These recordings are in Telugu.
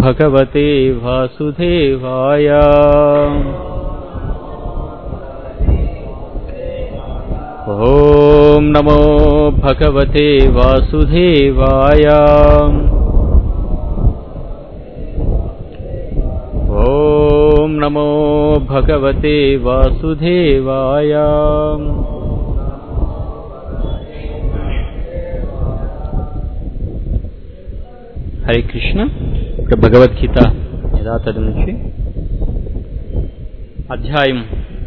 భగవతే వాసుదేవాయ. ఓం నమో భగవతే వాసుదేవాయ. ఓం నమో భగవతే వాసుదేవాయ. హరే కృష్ణ. ఇప్పుడు భగవద్గీత యథాతథ నుంచి అధ్యాయం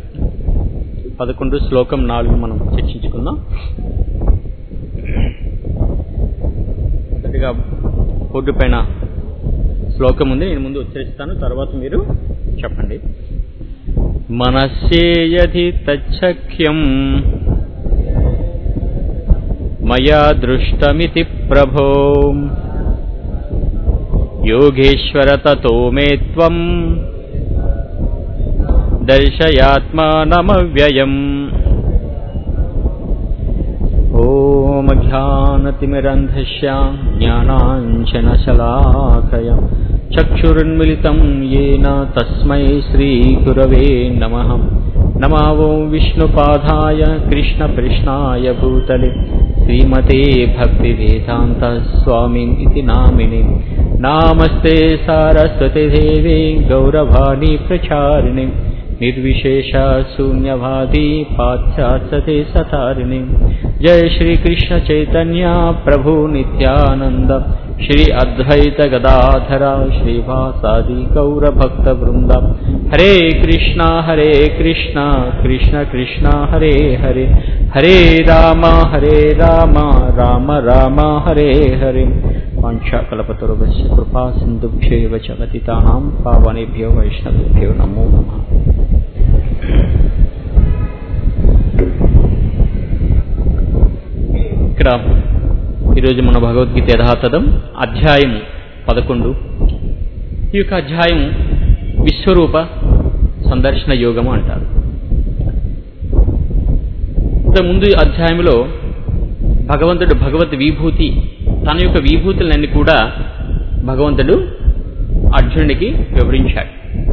11 శ్లోకం 4 మనం చర్చించుకుందాం. మొదటిగా బోర్డు పైన శ్లోకం ఉంది, నేను ముందు ఉచ్చరిస్తాను, తర్వాత మీరు చెప్పండి. మనస్యేయధి తచ్చఖ్యం మయా దృష్టమితి ప్రభో యోగేశ్వర తతో మే త్వం దర్శయాత్మానమవ్యయం. ఓం జ్ఞానతిమిరంధస్య జ్ఞానాంజనశలాకయ చక్షురున్మిలితం యేన తస్మై శ్రీగురవే నమః. నమో ఓం విష్ణుపాదాయ కృష్ణప్రష్నాయ భూతలే శ్రీమతే భక్తివేదాంత స్వామినితి నామినే. నమస్తే సారస్వతి దేవే గౌరవాణి ప్రచారిణి నిర్విశేష శూన్యవాది పాశ్చాత్య సతారిణి. జయ శ్రీ కృష్ణ చైతన్య ప్రభు నిత్యానంద శ్రీ అద్వైత గదాధర శ్రీవాసాది గౌరభక్త వృంద. హరే కృష్ణ కృష్ణ కృష్ణ హరే హరే, హరే రామ రామ రామ హరే హరే. వాంఛాకల్పతరుభ్యశ్చ కృపా సింధుభ్యైవ చ పతితానాం పావనేభ్యో వైష్ణవేభ్యో నమో నమః. ఇక్కడ ఈరోజు మన భగవద్గీత యథాతథం అధ్యాయం 11. ఈ యొక్క అధ్యాయం విశ్వరూప సందర్శన యోగము అంటారు. ముందు అధ్యాయంలో భగవంతుడు భగవద్ విభూతి, తన యొక్క విభూతులన్నీ కూడా భగవంతుడు అర్జునుడికి వివరించాడు.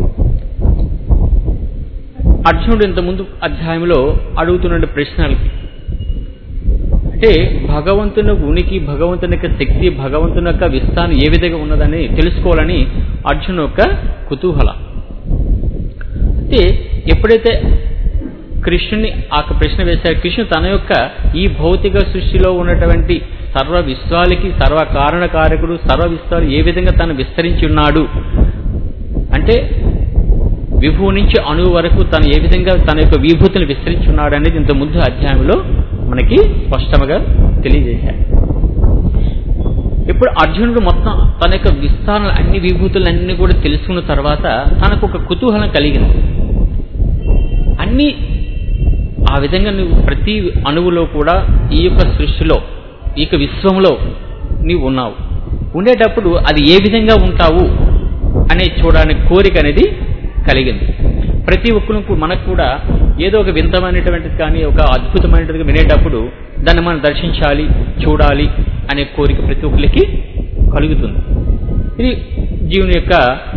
అర్జునుడు ఇంతకుముందు అధ్యాయంలో అడుగుతున్న ప్రశ్నలకి, అంటే భగవంతుని ఉనికి, భగవంతుని యొక్క శక్తి, భగవంతుని యొక్క విస్తారం ఏ విధంగా ఉన్నదని తెలుసుకోవాలని అర్జును యొక్క కుతూహలం. అయితే ఎప్పుడైతే కృష్ణుని ఆ ప్రశ్న వేశాడు, కృష్ణుడు తన యొక్క ఈ భౌతిక సృష్టిలో ఉన్నటువంటి సర్వ విశ్వాలకి సర్వ కారణకారకుడు, సర్వ విశ్వాలు ఏ విధంగా తను విస్తరించి ఉన్నాడు అంటే విభువు నుంచి అణువు వరకు తను ఏ విధంగా తన యొక్క విభూతిని విస్తరించి ఉన్నాడు అనేది ఇంత ముందు అధ్యాయంలో మనకి స్పష్టంగా తెలియజేశాడు. ఇప్పుడు అర్జునుడు మొత్తం తన యొక్క విస్తారణ అన్ని విభూతులన్నీ కూడా తెలుసుకున్న తర్వాత తనకు ఒక కుతూహలం కలిగింది. అన్ని ఆ విధంగా నువ్వు ప్రతి అణువులో కూడా ఈ యొక్క సృష్టిలో, ఈ యొక్క విశ్వంలో నీవు ఉన్నావు, ఉండేటప్పుడు అది ఏ విధంగా ఉంటావు అనే చూడడానికి కోరిక అనేది కలిగింది. ప్రతి ఒక్కరికి మనకు కూడా ఏదో ఒక వింతమైనటువంటిది కానీ ఒక అద్భుతమైనటువంటిది వినేటప్పుడు దాన్ని మనం దర్శించాలి, చూడాలి అనే కోరిక ప్రతి ఒక్కరికి కలుగుతుంది. ఇది జీవుని యొక్క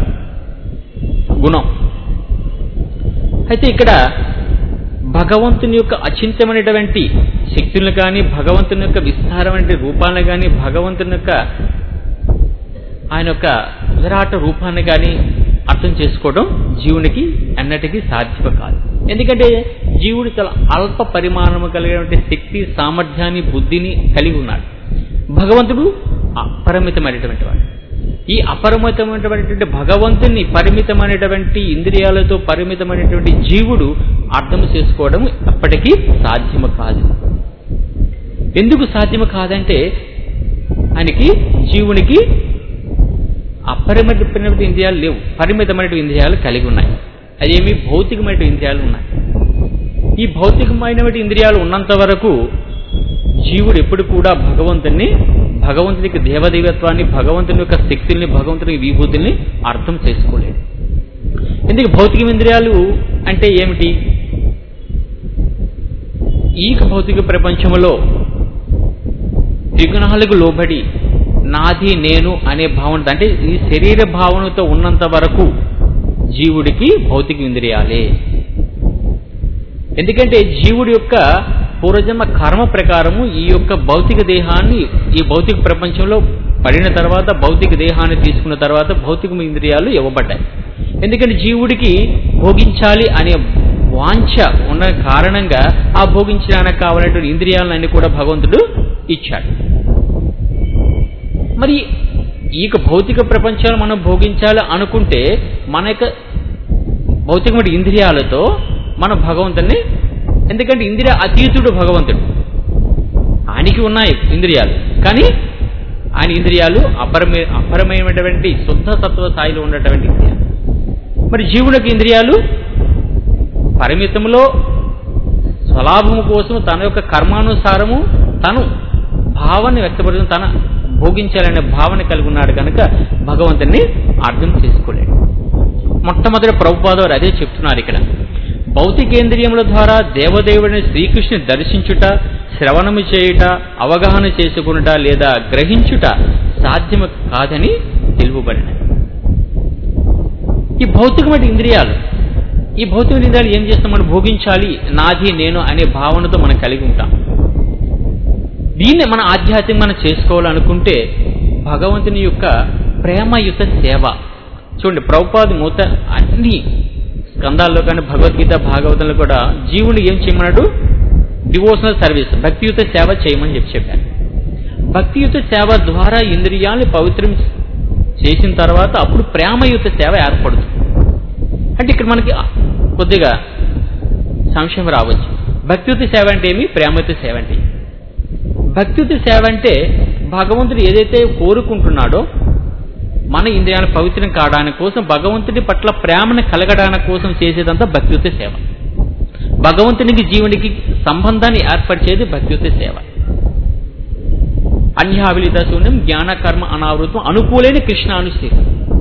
గుణం. అయితే ఇక్కడ భగవంతుని యొక్క అచింత్యమైనటువంటి శక్తులను కానీ, భగవంతుని యొక్క విస్తారమైన రూపాలను కానీ, భగవంతుని యొక్క ఆయన యొక్క విరాట రూపాన్ని కానీ అర్థం చేసుకోవడం జీవునికి అన్నటికీ సాధ్యం కాదు. ఎందుకంటే జీవుడు చాలా అల్ప పరిమాణము కలిగినటువంటి శక్తి, సామర్థ్యాన్ని, బుద్ధిని కలిగి ఉన్నాడు. భగవంతుడు అపరిమితమైనటువంటి వాడు. ఈ అపరిమితమైనటువంటి భగవంతుని పరిమితమైనటువంటి ఇంద్రియాలతో పరిమితమైనటువంటి జీవుడు అర్థం చేసుకోవడం అప్పటికీ సాధ్యము కాదు. ఎందుకు సాధ్యము కాదంటే ఆయనకి జీవునికి అపరిమితమైనటువంటి ఇంద్రియాలు లేవు, పరిమితమైనటువంటి ఇంద్రియాలు కలిగి ఉన్నాయి. అదేమి భౌతికమైన ఇంద్రియాలు ఉన్నాయి. ఈ భౌతికమైనటువంటి ఇంద్రియాలు ఉన్నంత వరకు జీవుడు ఎప్పుడు కూడా భగవంతునికి దేవదైవత్వాన్ని, భగవంతుని యొక్క శక్తుల్ని, భగవంతుని విభూతుల్ని అర్థం చేసుకోలేడు. ఎందుకు భౌతిక ఇంద్రియాలు అంటే ఏమిటి? ఈ భౌతిక ప్రపంచంలో త్రిగుణాలకు లోబడి నాది నేను అనే భావన, అంటే ఈ శరీర భావనతో ఉన్నంత వరకు జీవుడికి భౌతిక ఇంద్రియాలే. ఎందుకంటే జీవుడి యొక్క పూర్వజన్మ కర్మ ప్రకారము ఈ యొక్క భౌతిక దేహాన్ని, ఈ భౌతిక ప్రపంచంలో పడిన తర్వాత భౌతిక దేహాన్ని తీసుకున్న తర్వాత భౌతిక ఇంద్రియాలు ఇవ్వబడ్డాయి. ఎందుకంటే జీవుడికి భోగించాలి అనే వాంఛ ఉన్న కారణంగా ఆ భోగించడానికి కావాలనేటువంటి ఇంద్రియాలన్నీ కూడా భగవంతుడు ఇచ్చాడు. మరి ఈ యొక్క భౌతిక ప్రపంచాలు మనం భోగించాలి అనుకుంటే మన యొక్క భౌతికమైన ఇంద్రియాలతో మనం భగవంతుని, ఎందుకంటే ఇంద్రియ అతీతుడు భగవంతుడు, ఆయనకి ఉన్నాయి ఇంద్రియాలు, కానీ ఆయన ఇంద్రియాలు అపరమైనటువంటి శుద్ధ సత్వ స్థాయిలో ఉన్నటువంటి ఇంద్రియాలు. మరి జీవునికి ఇంద్రియాలు పరిమితంలో స్వలాభము కోసం తన యొక్క కర్మానుసారము తను భావాన్ని వ్యక్తపరుస్తూ తన భోగించాలనే భావన కలిగి ఉన్నాడు కనుక భగవంతుని అర్థం చేసుకోలేడు. మొట్టమొదటి ప్రభుపాద వారు అదే చెప్తున్నారు ఇక్కడ. భౌతికేంద్రియముల ద్వారా దేవదేవుడిని శ్రీకృష్ణుని దర్శించుట, శ్రవణము చేయుట, అవగాహన చేసుకునుట లేదా గ్రహించుట సాధ్యము కాదని తెలుపబడినది. ఈ భౌతికమైన ఇంద్రియాలు, ఈ భౌతిక ఇంద్రియాలు ఏం చేస్తాం? మనం భోగించాలి, నాది నేను అనే భావనతో మనం కలిగి ఉంటాం. దీన్ని మన ఆధ్యాత్మిక మనం చేసుకోవాలనుకుంటే భగవంతుని యొక్క ప్రేమయుత సేవ చూడండి. ప్రభుపాద మూత అన్ని స్కందాల్లో కానీ భగవద్గీత భాగవతంలో కూడా జీవుని ఏం చేయమన్నాడు? డివోషనల్ సర్వీస్, భక్తియుత సేవ చేయమని చెప్పారు. భక్తియుత సేవ ద్వారా ఇంద్రియాలను పవిత్రం చేసిన తర్వాత అప్పుడు ప్రేమయుత సేవ ఏర్పడుతుంది. అంటే ఇక్కడ మనకి కొద్దిగా సంశయం రావచ్చు. భక్తియుత సేవ అంటే ఏమి, ప్రేమయుత సేవ అంటే ఏమి? భక్తియుత సేవ అంటే భగవంతుడు ఏదైతే కోరుకుంటున్నాడో మన ఇంద్రియాలను పవిత్రం కావడానికి కోసం, భగవంతుడి పట్ల ప్రేమను కలగడానికి కోసం చేసేదంతా భక్తియుత సేవ. భగవంతునికి జీవునికి సంబంధాన్ని ఏర్పరిచేది భక్తియుత సేవ. అన్యావిలిత శూన్యం జ్ఞాన కర్మ అనావృతం అనుకూలైన కృష్ణానుసేవ.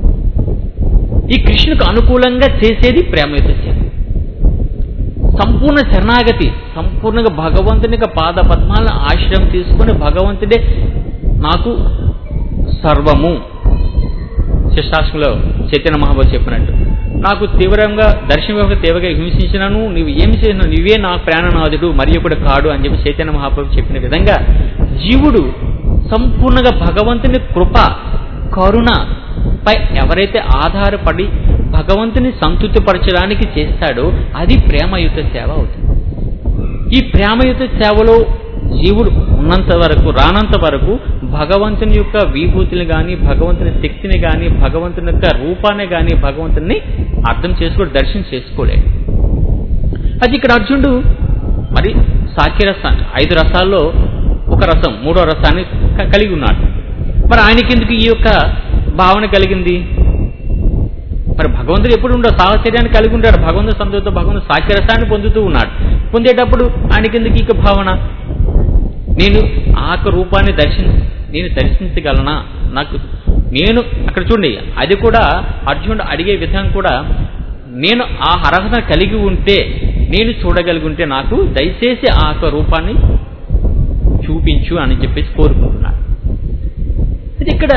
ఈ కృష్ణుకు అనుకూలంగా చేసేది ప్రేమయుత సేవ. సంపూర్ణ శరణాగతి, సంపూర్ణంగా భగవంతుని పాద పద్మాలను ఆశ్రయం తీసుకుని భగవంతుడే నాకు సర్వము. శిష్టాష్టంలో చైతన్య మహాప్రభు చెప్పినట్టు, నాకు తీవ్రంగా దర్శనం తీవ్రంగా హింసించినను, నువ్వు ఏమి చేసినా నువ్వే నా ప్రాణనాథుడు మరి ఒకడు కాడు అని చెప్పి చైతన్య మహాప్రభు చెప్పిన విధంగా జీవుడు సంపూర్ణంగా భగవంతుని కృప కరుణ పై ఎవరైతే ఆధారపడి భగవంతుని సంతృప్తిపరచడానికి చేస్తాడో అది ప్రేమయుత సేవ అవుతుంది. ఈ ప్రేమయుత సేవలో జీవుడు ఉన్నంత వరకు, రానంత వరకు భగవంతుని యొక్క విభూతిని కానీ, భగవంతుని శక్తిని కానీ, భగవంతుని యొక్క రూపాన్ని కానీ భగవంతుని అర్థం చేసుకోడు, దర్శనం చేసుకోలేడు. అది ఇక్కడ అర్జునుడు మరి సాఖ్యరసాన్ని 5 రసాల్లో ఒక రసం, 3వ రసాన్ని కలిగి ఉన్నాడు. మరి ఆయనకి ఎందుకు ఈ యొక్క భావన కలిగింది? మరి భగవంతుడు ఎప్పుడు ఉండవు, సాహచర్యాన్ని కలిగి ఉంటాడు. భగవంతుడు సంతోషంతో భగవంతుడు సాఖ్యరసాన్ని పొందుతూ ఉన్నాడు. పొందేటప్పుడు ఆయనకెందుకు ఈ భావన? నేను ఆ రూపాన్ని నేను దర్శించగలనా? నేను అక్కడ చూడండి, అది కూడా అర్జునుడు అడిగే విధానం కూడా, నేను ఆ అర్హత కలిగి ఉంటే, నేను చూడగలిగి ఉంటే నాకు దయచేసి ఆ రూపాన్ని చూపించు అని చెప్పేసి కోరుకుంటున్నాడు. అది ఇక్కడ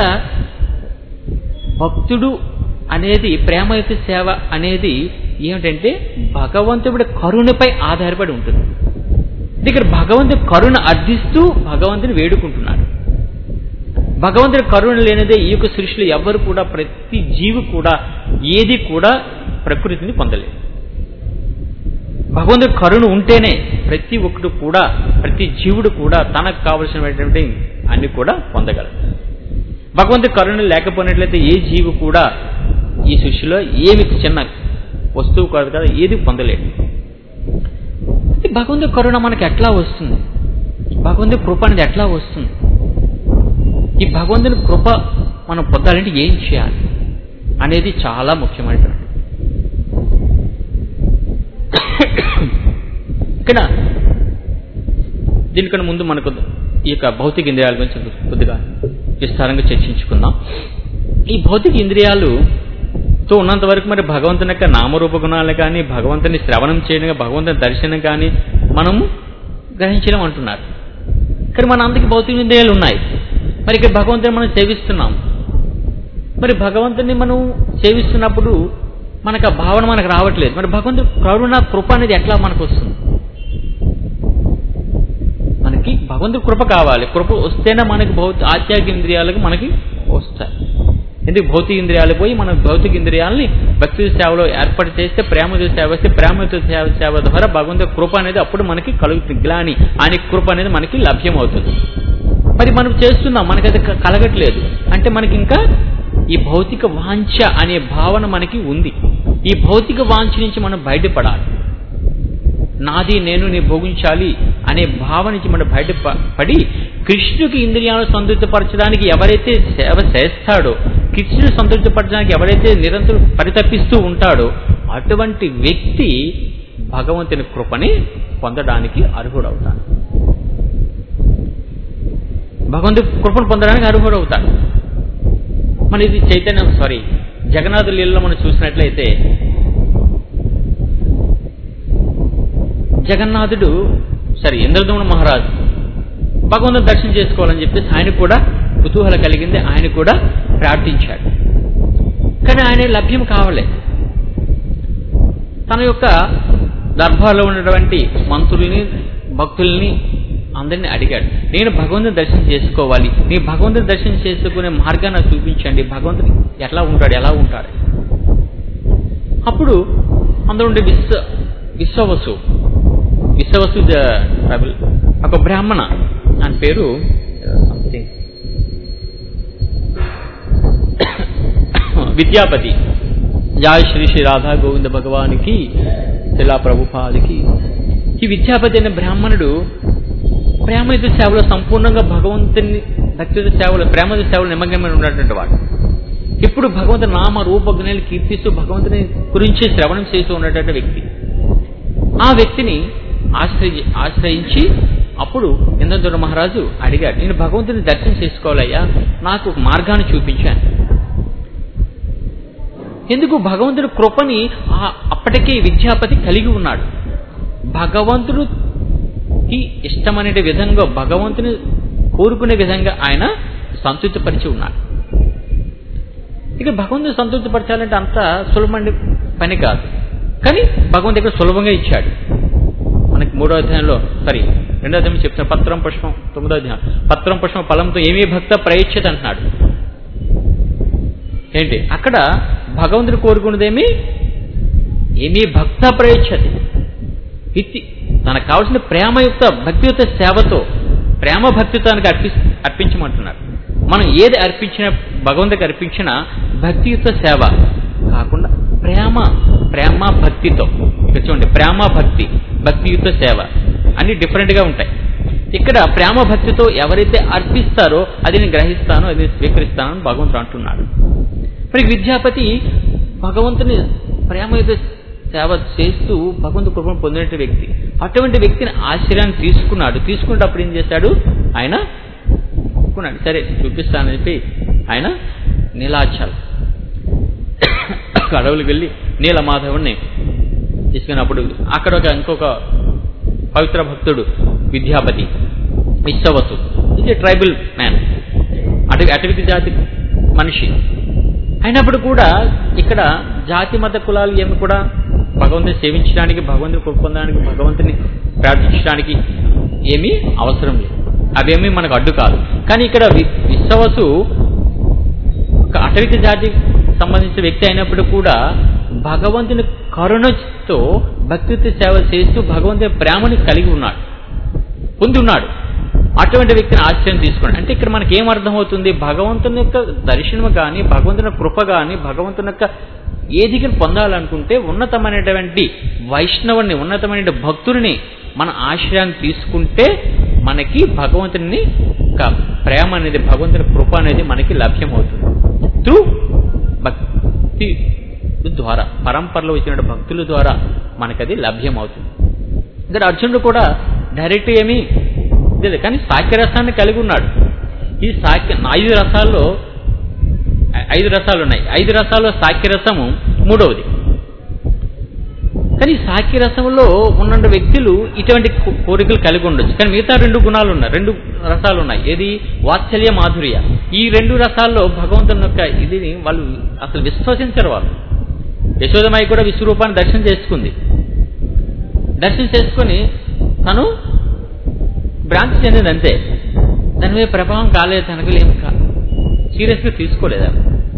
భక్తుడు అనేది, ప్రేమయుత సేవ అనేది ఏమిటంటే భగవంతుడి కరుణపై ఆధారపడి ఉంటుంది. ఇక్కడ భగవంతుడి కరుణ అర్థిస్తూ భగవంతుని వేడుకుంటున్నాడు. భగవంతుడి కరుణ లేనిదే ఈ యొక్క సృష్టిలో ఎవ్వరు కూడా, ప్రతి జీవి కూడా ఏది కూడా ప్రకృతిని పొందలేదు. భగవంతుడి కరుణ ఉంటేనే ప్రతి ఒక్కడు కూడా, ప్రతి జీవుడు కూడా తనకు కావలసినటువంటి అన్ని కూడా పొందగలడు. భగవంతుడి కరుణ లేకపోయినట్లయితే ఏ జీవి కూడా ఈ సృష్టిలో ఏమి చిన్న వస్తువు కాదు కదా ఏది పొందలేడు. భగవంతుడి కరుణ మనకి ఎట్లా వస్తుంది? భగవంతుడి కృప అనేది ఎట్లా వస్తుంది? ఈ భగవంతుని కృప మనం పొందాలంటే ఏం చేయాలి అనేది చాలా ముఖ్యమైనటువంటి. ఇక్కడ దీనికన్నా ముందు మనకు ఈ యొక్క భౌతిక ఇంద్రియాల గురించి కొద్దిగా విస్తారంగా చర్చించుకుందాం. ఈ భౌతిక ఇంద్రియాలుతో ఉన్నంత వరకు మరి భగవంతుని యొక్క నామరూప గుణాలు కానీ, భగవంతుని శ్రవణం చేయడం, భగవంతుని దర్శనం కానీ మనము గ్రహించడం అంటున్నారు. కానీ మన అందరికి భౌతిక ఇంద్రియాలు ఉన్నాయి. మరి ఇక్కడ భగవంతుని మనం సేవిస్తున్నాం. మరి భగవంతుని మనం సేవిస్తున్నప్పుడు మనకు ఆ భావన మనకు రావట్లేదు. మరి భగవంతుడు కరుణ కృప అనేది ఎట్లా మనకు వస్తుంది? మనకి భగవంతుడి కృప కావాలి. కృప వస్తేనే మనకి ఆధ్యాత్మిక ఇంద్రియాలకు మనకి వస్తాయి. ఎందుకు భౌతిక ఇంద్రియాలు పోయి మన భౌతిక ఇంద్రియాలని భక్తి సేవలో ఏర్పాటు చేస్తే, ప్రేమతో సేవ చేస్తే, ప్రేమతో సేవ ద్వారా భగవంతుడి కృప అనేది అప్పుడు మనకి కలుగుతుంది. గ్లాని ఆయన కృప అనేది మనకి లభ్యమవుతుంది. మరి మనం చేస్తున్నాం, మనకి అది కలగట్లేదు అంటే మనకి ఇంకా ఈ భౌతిక వాంఛ అనే భావన మనకి ఉంది. ఈ భౌతిక వాంఛ నుంచి మనం బయటపడాలి. నాది నేను నీ భోగించాలి అనే భావన నుంచి మనం బయటపడి కృష్ణుడికి ఇంద్రియాలను సంతృప్తిపరచడానికి ఎవరైతే సేవ చేస్తాడో, కృష్ణుని సంతృప్తిపరచడానికి ఎవరైతే నిరంతరం పరితపిస్తూ ఉంటాడో అటువంటి వ్యక్తి భగవంతుని కృపని పొందడానికి అర్హుడవుతాడు. భగవంతుడి కృపను పొందడానికి అర్హుడవుతాడు. మన ఇది జగన్నాథ లీలలో మనం చూసినట్లయితే జగన్నాథుడు ఇంద్రదమ్ముడు మహారాజు భగవంతుని దర్శనం చేసుకోవాలని చెప్పేసి ఆయన కూడా కుతూహలం కలిగింది. ఆయన కూడా ప్రార్థించాడు. కానీ ఆయన లభ్యం కావలే. తన యొక్క దర్బార్లో ఉన్నటువంటి మంత్రుల్ని, భక్తుల్ని అందరినీ అడిగాడు, నేను భగవంతుని దర్శనం చేసుకోవాలి, నీ భగవంతుని దర్శనం చేసుకునే మార్గాన్ని నాకు చూపించండి, భగవంతుని ఎలా ఉంటాడు. అప్పుడు అందులో ఉండే విశ్వవసు ఒక బ్రాహ్మణ, ఆయన పేరు విద్యాపతి. జయ శ్రీ శ్రీ రాధా గోవింద భగవానికి, శిలా ప్రభుపాదికి. ఈ విద్యాపతి అనే బ్రాహ్మణుడు ప్రేమయుత సేవలో సంపూర్ణంగా భగవంతుని భక్తియుత సేవలో ప్రేమయుత సేవలో నిమగ్నమైన ఉన్నటువంటి వాడు. ఇప్పుడు భగవంతుని నామ రూపజ్ఞానాలు కీర్తిస్తూ భగవంతుని గురించి శ్రవణం చేస్తూ ఉన్నటువంటి వ్యక్తి. ఆ వ్యక్తిని ఆశ్రయించి అప్పుడు ఇంద్రదమ్ముడు మహారాజు అడిగాడు, నేను భగవంతుని దర్శనం చేసుకోవాలయ్యా, నాకు మార్గాన్ని చూపించాను. ఎందుకు భగవంతుడి కృపని అప్పటికే విద్యాపతి కలిగి ఉన్నాడు. భగవంతుడికి ఇష్టమనే విధంగా, భగవంతుని కోరుకునే విధంగా ఆయన సంతృప్తిపరిచి ఉన్నాడు. ఇక భగవంతుని సంతృప్తిపరచాలంటే అంత సులభమైన పని కాదు. కానీ భగవంతుడు ఇక్కడ సులభంగా ఇచ్చాడు. మనకి 3వ అధ్యాయంలో 2వ అధ్యాయం చెప్తాను. పత్రం పుష్పం 9వ అధ్యాయం, పత్రం పుష్పం ఫలంతో ఏమీ భక్త ప్రయచ్ఛత అంటున్నాడు. ఏంటి అక్కడ భగవంతుడు కోరుకున్నదేమి? ఏమీ భక్త ప్రయచ్ఛతి. ఇది తనకు కావాల్సిన ప్రేమయుక్త భక్తియుక్త సేవతో ప్రేమ భక్తితానికి అర్పించమంటున్నాడు. మనం ఏది అర్పించినా భగవంతుడికి అర్పించినా భక్తియుక్త సేవ కాకుండా ప్రేమ భక్తితో. చూడండి, ప్రేమ భక్తి, భక్తియుక్త సేవ అన్ని డిఫరెంట్గా ఉంటాయి. ఇక్కడ ప్రేమ భక్తితో ఎవరైతే అర్పిస్తారో అది నేను గ్రహిస్తాను, అది నేను స్వీకరిస్తాను అని భగవంతుడు అంటున్నాడు. మరి విద్యాపతి భగవంతుని ప్రేమయుక్త సేవ చేస్తూ భగవంతు కృపను పొందిన వ్యక్తి. అటువంటి వ్యక్తిని ఆశ్రయాన్ని తీసుకున్నాడు. తీసుకున్నప్పుడు ఏం చేశాడు? ఆయన ఒప్పుకున్నాడు. సరే చూపిస్తానని చెప్పి ఆయన నీలాచల్ అడవులకు వెళ్ళి నీలమాధవుడిని తీసుకున్నప్పుడు అక్కడ ఇంకొక పవిత్ర భక్తుడు విద్యాపతి, విశ్వవసు, ఇది ట్రైబల్ మ్యాన్, అటవిక జాతి మనిషి అయినప్పుడు కూడా ఇక్కడ జాతి మత కులాలు ఏమి కూడా భగవంతుని సేవించడానికి, భగవంతుని పొందడానికి, భగవంతుని ప్రార్థించడానికి ఏమీ అవసరం లేదు. అవేమీ మనకు అడ్డు కాదు. కానీ ఇక్కడ విశ్వవసు ఒక అటవిక జాతికి సంబంధించిన వ్యక్తి అయినప్పుడు కూడా భగవంతుని కరుణతో భక్తితో సేవ చేస్తూ భగవంతుని ప్రేమని కలిగి ఉన్నాడు, పొంది ఉన్నాడు. అటువంటి వ్యక్తిని ఆశ్రయం తీసుకోండి. అంటే ఇక్కడ మనకి ఏం అర్థమవుతుంది? భగవంతుని యొక్క దర్శనం కానీ, భగవంతుని కృప కానీ, భగవంతుని యొక్క ఏది పొందాలనుకుంటే ఉన్నతమైనటువంటి వైష్ణవుని, ఉన్నతమైన భక్తుడిని మన ఆశ్రయాన్ని తీసుకుంటే మనకి భగవంతుని ప్రేమ అనేది, భగవంతుని కృప అనేది మనకి లభ్యమవుతుంది. త్రూ భక్తి ద్వారా, పరంపరలో వచ్చిన భక్తుల ద్వారా మనకది లభ్యమవుతుంది. ఇక్కడ అర్జునుడు కూడా డైరెక్ట్ ఏమీ లేదు, కానీ సాఖ్యరసాన్ని కలిగి ఉన్నాడు. ఈ 5 రసాల్లో 5 రసాలు ఉన్నాయి. 5 రసాల్లో సాఖ్యరసము 3వది. కానీ సాఖ్య రసంలో ఉన్న వ్యక్తులు ఇటువంటి కోరికలు కలిగి ఉండొచ్చు. కానీ మిగతా 2 గుణాలు ఉన్నాయి, 2 రసాలు ఉన్నాయి. ఏది? వాత్సల్య, మాధుర్య. ఈ 2 రసాల్లో భగవంతుని యొక్క ఇది వాళ్ళు అసలు విశ్వసించరు. వాళ్ళు యశోదమాయి కూడా విశ్వరూపాన్ని దర్శనం చేసుకుంది. దర్శనం చేసుకుని తను భ్రాంతి చెందింది అంతే. దాని మీద ప్రభావం కాలేదు, తనకు ఏం సీరియస్గా తీసుకోలేదు.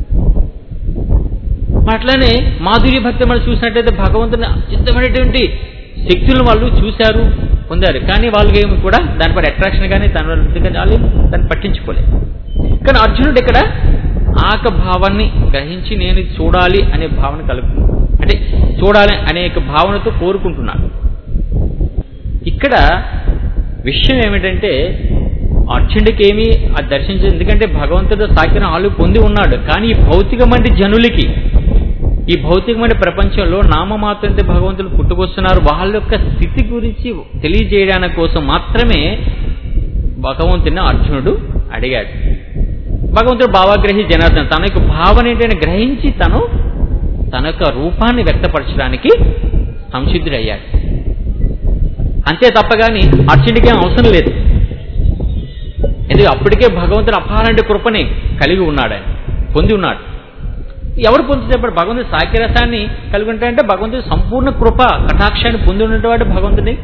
అట్లానే మాధుర్య భక్తి మనం చూసినట్టయితే భగవంతుని అత్యుత్తమైనటువంటి శక్తులను వాళ్ళు చూశారు, పొందారు. కానీ వాళ్ళకి ఏమి కూడా దానిపై అట్రాక్షన్ కానీ దాన్ని పట్టించుకోలేదు. కానీ అర్జునుడు ఇక్కడ ఆక భావాన్ని గ్రహించి నేను చూడాలి అనే భావన అంటే చూడాలి అనే భావనతో కోరుకుంటున్నాడు. ఇక్కడ విషయం ఏమిటంటే అర్జునుడికి ఏమీ అది దర్శించదు. ఎందుకంటే భగవంతుడు సాఖ్యం ఆలు పొంది ఉన్నాడు. కానీ ఈ భౌతికమైన జనులకి, ఈ భౌతికమైన ప్రపంచంలో నామమాత్రంతో భగవంతుడు పుట్టుకొస్తున్నారు. వాళ్ళ యొక్క స్థితి గురించి తెలియజేయడానికి కోసం మాత్రమే భగవంతుడిని అర్జునుడు అడిగాడు. భగవంతుడు భావగ్రహి జనార్దన తన యొక్క భావన ఏంటని గ్రహించి తన యొక్క రూపాన్ని వ్యక్తపరచడానికి సంసిద్ధుడయ్యాడు. అంతే తప్పగాని అర్జునుడికి ఏం అవసరం లేదు. ఎందుకంటే అప్పటికే భగవంతుడు అపారమైన కృపని కలిగి ఉన్నాడు, ఆయన పొంది ఉన్నాడు. ఎవరు పొందుతాడు? భగవంతుడి సాఖ్యరసాన్ని కలిగి ఉంటాయంటే భగవంతుడి సంపూర్ణ కృప కటాక్షాన్ని పొంది ఉన్నటువంటి భగవంతుడి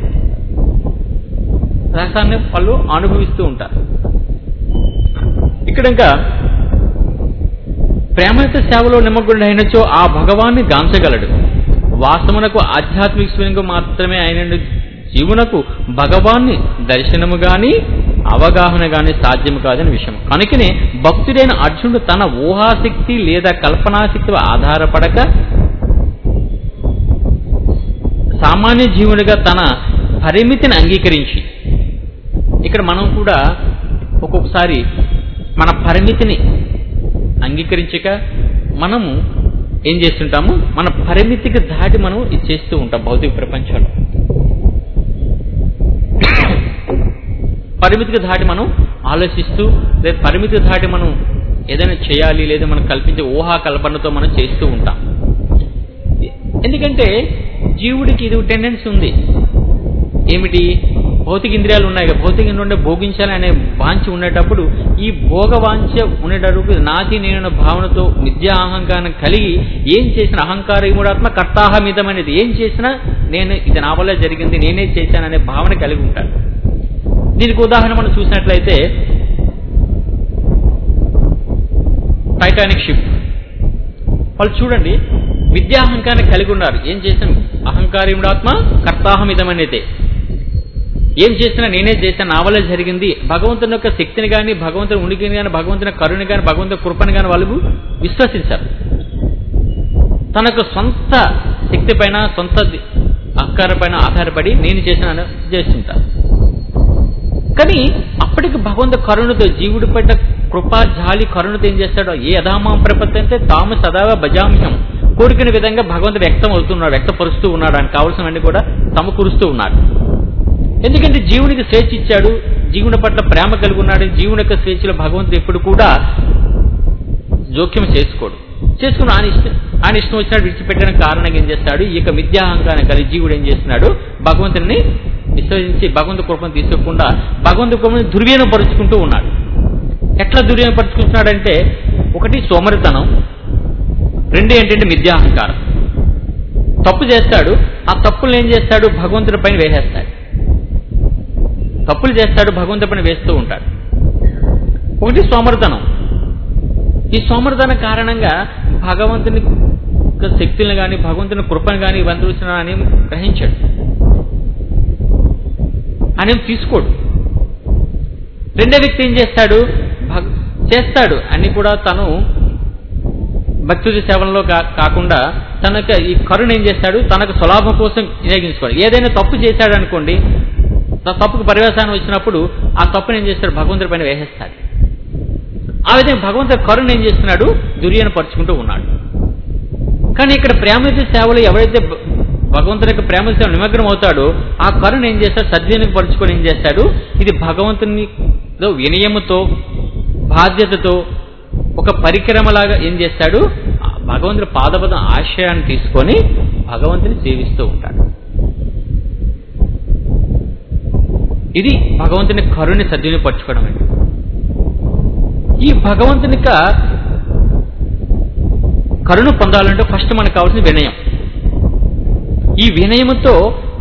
రసాన్ని వాళ్ళు అనుభవిస్తూ ఉంటారు. ఇక్కడ ఇంకా ప్రేమయుత సేవలో నిమగ్నుడైనచో ఆ భగవాన్ని గాంచగలడు. వాస్తవమునకు ఆధ్యాత్మిక స్వయంగా మాత్రమే అయిన జీవునకు భగవాన్ని దర్శనము గాని అవగాహన గాని సాధ్యము కాదని విషయం. కనుకనే భక్తుడైన అర్జునుడు తన ఊహాశక్తి లేదా కల్పనాశక్తి ఆధారపడక సామాన్య జీవునిగా తన పరిమితిని అంగీకరించి, ఇక్కడ మనం కూడా ఒక్కొక్కసారి మన పరిమితిని అంగీకరించక మనము ఏం చేస్తుంటాము, మన పరిమితికి దాటి మనం ఇది చేస్తూ ఉంటాం. భౌతిక ప్రపంచంలో పరిమితికి దాటి మనం ఆలోచిస్తూ, లేదా పరిమితికి దాటి మనం ఏదైనా చేయాలి, లేదా మనం కల్పించే ఊహా కల్పనతో మనం చేస్తూ ఉంటాం. ఎందుకంటే జీవుడికి ఇది టెండెన్సీ ఉంది. ఏమిటి? భౌతిక ఇంద్రియాలు ఉన్నాయి. భౌతిక ఇంద్రియాలు భోగించాలి అనే వాంఛ ఉండేటప్పుడు ఈ భోగ వాంఛ ఉండేటప్పుడు నాది నేను భావనతో మిథ్యా అహంకారం కలిగి ఏం చేసిన అహంకార మూడాత్మ కర్తాహమితమైనది, ఏం చేసినా నేను ఇది నా వల్ల జరిగింది, నేనే చేశాననే భావన కలిగి ఉంటాను. దీనికి ఉదాహరణ మనం చూసినట్లయితే టైటానిక్ షిప్ వాళ్ళు చూడండి, విద్యాహంకారాన్ని కలిగి ఉన్నారు. ఏం చేశాను? అహంకారముడాత్మ కర్తాహమిదమనేదే, ఏం చేసినా నేనే చేశాను, నా వల్ల జరిగింది. భగవంతుని యొక్క శక్తిని కానీ, భగవంతుని ఉనికిని కానీ, భగవంతుని కరుణ కానీ, భగవంతుని కృపను కానీ వాళ్ళు విశ్వసించారు. తనకు సొంత శక్తి పైన, సొంత అహంకారం పైన ఆధారపడి నేను చేసిన చేస్తుంటారు. కానీ అప్పటికి భగవంతు కరుణతో, జీవుడి పట్ల కృప జాలి కరుణతో ఏం చేస్తాడో, ఏ అధామం ప్రపత్తి అంటే తాము సదావ భజాంశం, కోరికని విధంగా భగవంతుడు వ్యక్తం అవుతున్నాడు, వ్యక్తపరుస్తూ ఉన్నాడు. ఆయన కావలసినవన్నీ కూడా సమకూరుస్తూ ఉన్నాడు. ఎందుకంటే జీవునికి స్వేచ్ఛ ఇచ్చాడు, జీవుని పట్ల ప్రేమ కలిగి ఉన్నాడు. జీవుని యొక్క స్వేచ్ఛలో భగవంతుడు ఎప్పుడు కూడా జోక్యం చేసుకుని ఆయన ఇష్టం వచ్చినట్టు విడిచిపెట్టిన కారణంగా ఏం చేస్తాడు, ఈ యొక్క మిథ్యాహంకారం కలిగి జీవుడు ఏం చేస్తున్నాడు, భగవంతుడిని విశ్వసించి భగవంతు కృపను తీసుకోకుండా భగవంతు కృపను దుర్వినియోగపరుచుకుంటూ ఉన్నాడు. ఎట్లా దుర్వినియోగపరుచుకుంటున్నాడంటే, ఒకటి సోమరితనం, 2 ఏంటంటే మిథ్యాహంకారం. తప్పు చేస్తాడు, ఆ తప్పులు ఏం చేస్తాడు, భగవంతుడి పైన వేసేస్తాడు. తప్పులు చేస్తాడు, భగవంతుడి పైన వేస్తూ ఉంటాడు. ఒకటి సోమరితనం. ఈ సోమరితనం కారణంగా భగవంతుని శక్తులను కానీ, భగవంతుని కృపను కానీ, ఇవన్నీ అని గ్రహించాడు, ఆయన తీసుకోడు. రెండో వ్యక్తి ఏం చేస్తాడు, చేస్తాడు అన్ని కూడా తను భక్తుడి సేవలో కాకుండా తనకు ఈ కరుణ ఏం చేస్తాడు, తనకు స్వలాభం కోసం వినియోగించుకోవాలి. ఏదైనా తప్పు చేశాడు అనుకోండి, తప్పుకు పర్యవసానం వచ్చినప్పుడు ఆ తప్పును ఏం చేస్తాడు, భగవంతుడి పైన వేసేస్తాడు. ఆ విధంగా భగవంతుడి కరుణ ఏం చేస్తున్నాడు, దుర్వినియోగపరుచుకుంటూ ఉన్నాడు. కానీ ఇక్కడ ప్రేమయుత సేవలు ఎవరైతే భగవంతుని యొక్క ప్రేమ సేవ నిమగ్నం అవుతాడో, ఆ కరుణ ఏం చేస్తాడు, సద్వినియోగపరుచుకొని ఏం చేస్తాడు, ఇది భగవంతుని వినయముతో బాధ్యతతో ఒక పరిక్రమలాగా ఏం చేస్తాడు, భగవంతుడి పాదపదం ఆశ్రయాన్ని తీసుకొని భగవంతుని సేవిస్తూ ఉంటాడు. ఇది భగవంతుని కరుణని సద్వినియోగపరచుకోవడం అంటే. ఈ భగవంతుని కరుణ పొందాలంటే ఫస్ట్ మనకు కావాల్సిన వినయం. ఈ వినయముతో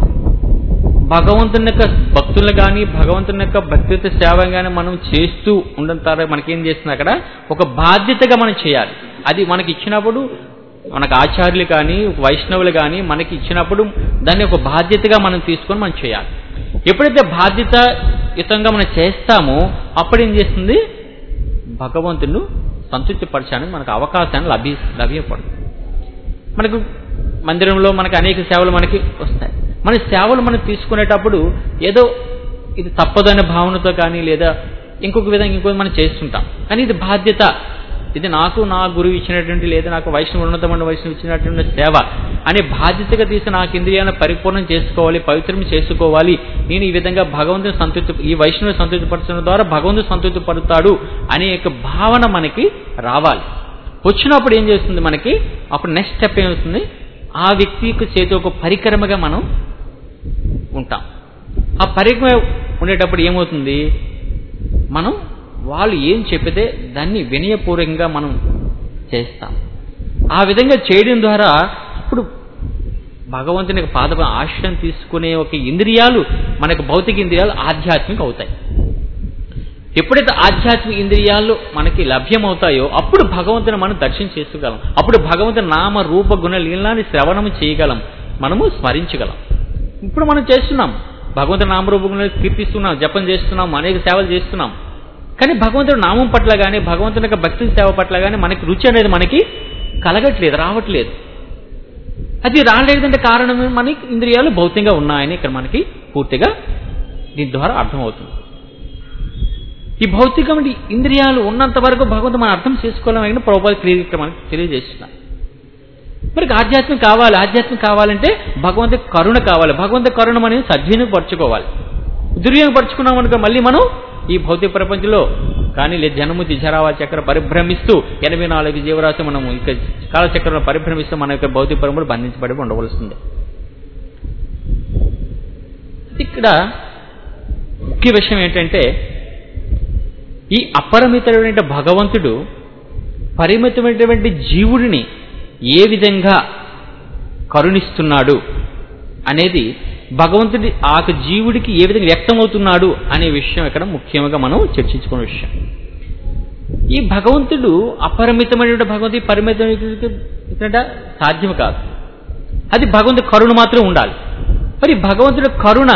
భగవంతుని యొక్క భక్తులు కానీ భగవంతుని యొక్క భక్తియుత సేవ కానీ మనం చేస్తూ ఉండడం మనకేం చేస్తుంది, అక్కడ ఒక బాధ్యతగా మనం చేయాలి. అది మనకి ఇచ్చినప్పుడు మనకు ఆచార్యులు కానీ వైష్ణవులు కానీ మనకి ఇచ్చినప్పుడు దాన్ని ఒక బాధ్యతగా మనం తీసుకొని మనం చేయాలి. ఎప్పుడైతే బాధ్యతాయుతంగా మనం చేస్తామో అప్పుడు ఏం చేస్తుంది, భగవంతుడు సంతృప్తిపరచడానికి మనకు అవకాశాన్ని లభ్యపడుతుంది. మనకు మందిరంలో మనకు అనేక సేవలు మనకి వస్తాయి. మన సేవలు మనం తీసుకునేటప్పుడు ఏదో ఇది తప్పదనే భావనతో కానీ లేదా ఇంకొక విధంగా మనం చేస్తుంటాం. కానీ ఇది బాధ్యత, ఇది నాకు నా గురువు ఇచ్చినటువంటి లేదా నాకు ఉన్నతమైన వైష్ణవం ఇచ్చినటువంటి సేవ అనే బాధ్యతగా తీసి నాకు ఇంద్రియాలను పరిపూర్ణం చేసుకోవాలి, పవిత్రం చేసుకోవాలి. నేను ఈ విధంగా భగవంతుని ఈ వైష్ణవ సంతృప్తిపరచడం ద్వారా భగవంతుడు సంతృప్తి పడతాడు అనే యొక్క భావన మనకి రావాలి. వచ్చినప్పుడు ఏం చేస్తుంది మనకి, అప్పుడు నెక్స్ట్ స్టెప్ ఏమవుతుంది, ఆ వ్యక్తికి చేతి ఒక పరికరమగా మనం ఉంటాం. ఆ పరికరమ ఉండేటప్పుడు ఏమవుతుంది, మనం వాళ్ళు ఏం చెప్పితే దాన్ని వినయపూర్వకంగా మనం చేస్తాం. ఆ విధంగా చేయడం ద్వారా ఇప్పుడు భగవంతుని పాద ఆశ్రయం తీసుకునే ఒక ఇంద్రియాలు మనకు భౌతిక ఇంద్రియాలు ఆధ్యాత్మిక అవుతాయి. ఎప్పుడైతే ఆధ్యాత్మిక ఇంద్రియాలు మనకి లభ్యమవుతాయో అప్పుడు భగవంతుని మనం దర్శనం చేసుకోగలం. అప్పుడు భగవంతుని నామ రూప గుణ లీలాన్ని శ్రవణం చేయగలం, మనము స్మరించగలం. ఇప్పుడు మనం చేస్తున్నాం, భగవంతుని నామరూప గుణాలు కీర్తిస్తున్నాం, జపం చేస్తున్నాం, అనేక సేవలు చేస్తున్నాం. కానీ భగవంతుడి నామం పట్ల కానీ భగవంతుని యొక్క భక్తి సేవ పట్ల కానీ మనకి రుచి అనేది మనకి కలగట్లేదు, రావట్లేదు. అది రాలేదంటే కారణం మనకి ఇంద్రియాలు భౌతికంగా ఉన్నాయని ఇక్కడ మనకి పూర్తిగా దీని ద్వారా అర్థమవుతుంది. ఈ భౌతికమైన ఇంద్రియాలు ఉన్నంత వరకు భగవంతుడు మనం అర్థం చేసుకోవాలని ప్రభుపాద క్లియర్గా మనకి తెలియజేస్తున్నారు. మనకి ఆధ్యాత్మిక కావాలి, ఆధ్యాత్మిక కావాలంటే భగవంతుడి కరుణ కావాలి. భగవంతుడి కరుణ మనం సద్వినియోగపరచుకోవాలి. దుర్వినియోగపరచుకున్నాం అనుకో మళ్ళీ మనం ఈ భౌతిక ప్రపంచంలో కానీ లేదు జనముతి జరావా చక్ర పరిభ్రమిస్తూ 84 జీవరాశి మనం ఇక కాలచక్రంలో పరిభ్రమిస్తూ మన యొక్క భౌతిక పరములు బంధించబడి ఉండవలసింది. ఇక్కడ ముఖ్య విషయం ఏంటంటే ఈ అపరిమితమైన భగవంతుడు పరిమితమైనటువంటి జీవుడిని ఏ విధంగా కరుణిస్తున్నాడు అనేది, భగవంతుడి ఆ జీవుడికి ఏ విధంగా వ్యక్తమవుతున్నాడు అనే విషయం ఇక్కడ ముఖ్యంగా మనం చర్చించుకునే విషయం. ఈ భగవంతుడు అపరిమితమైన భగవంతుడి పరిమితమైన సాధ్యం కాదు. అది భగవంతుడి కరుణ మాత్రం ఉండాలి. మరి భగవంతుడి కరుణ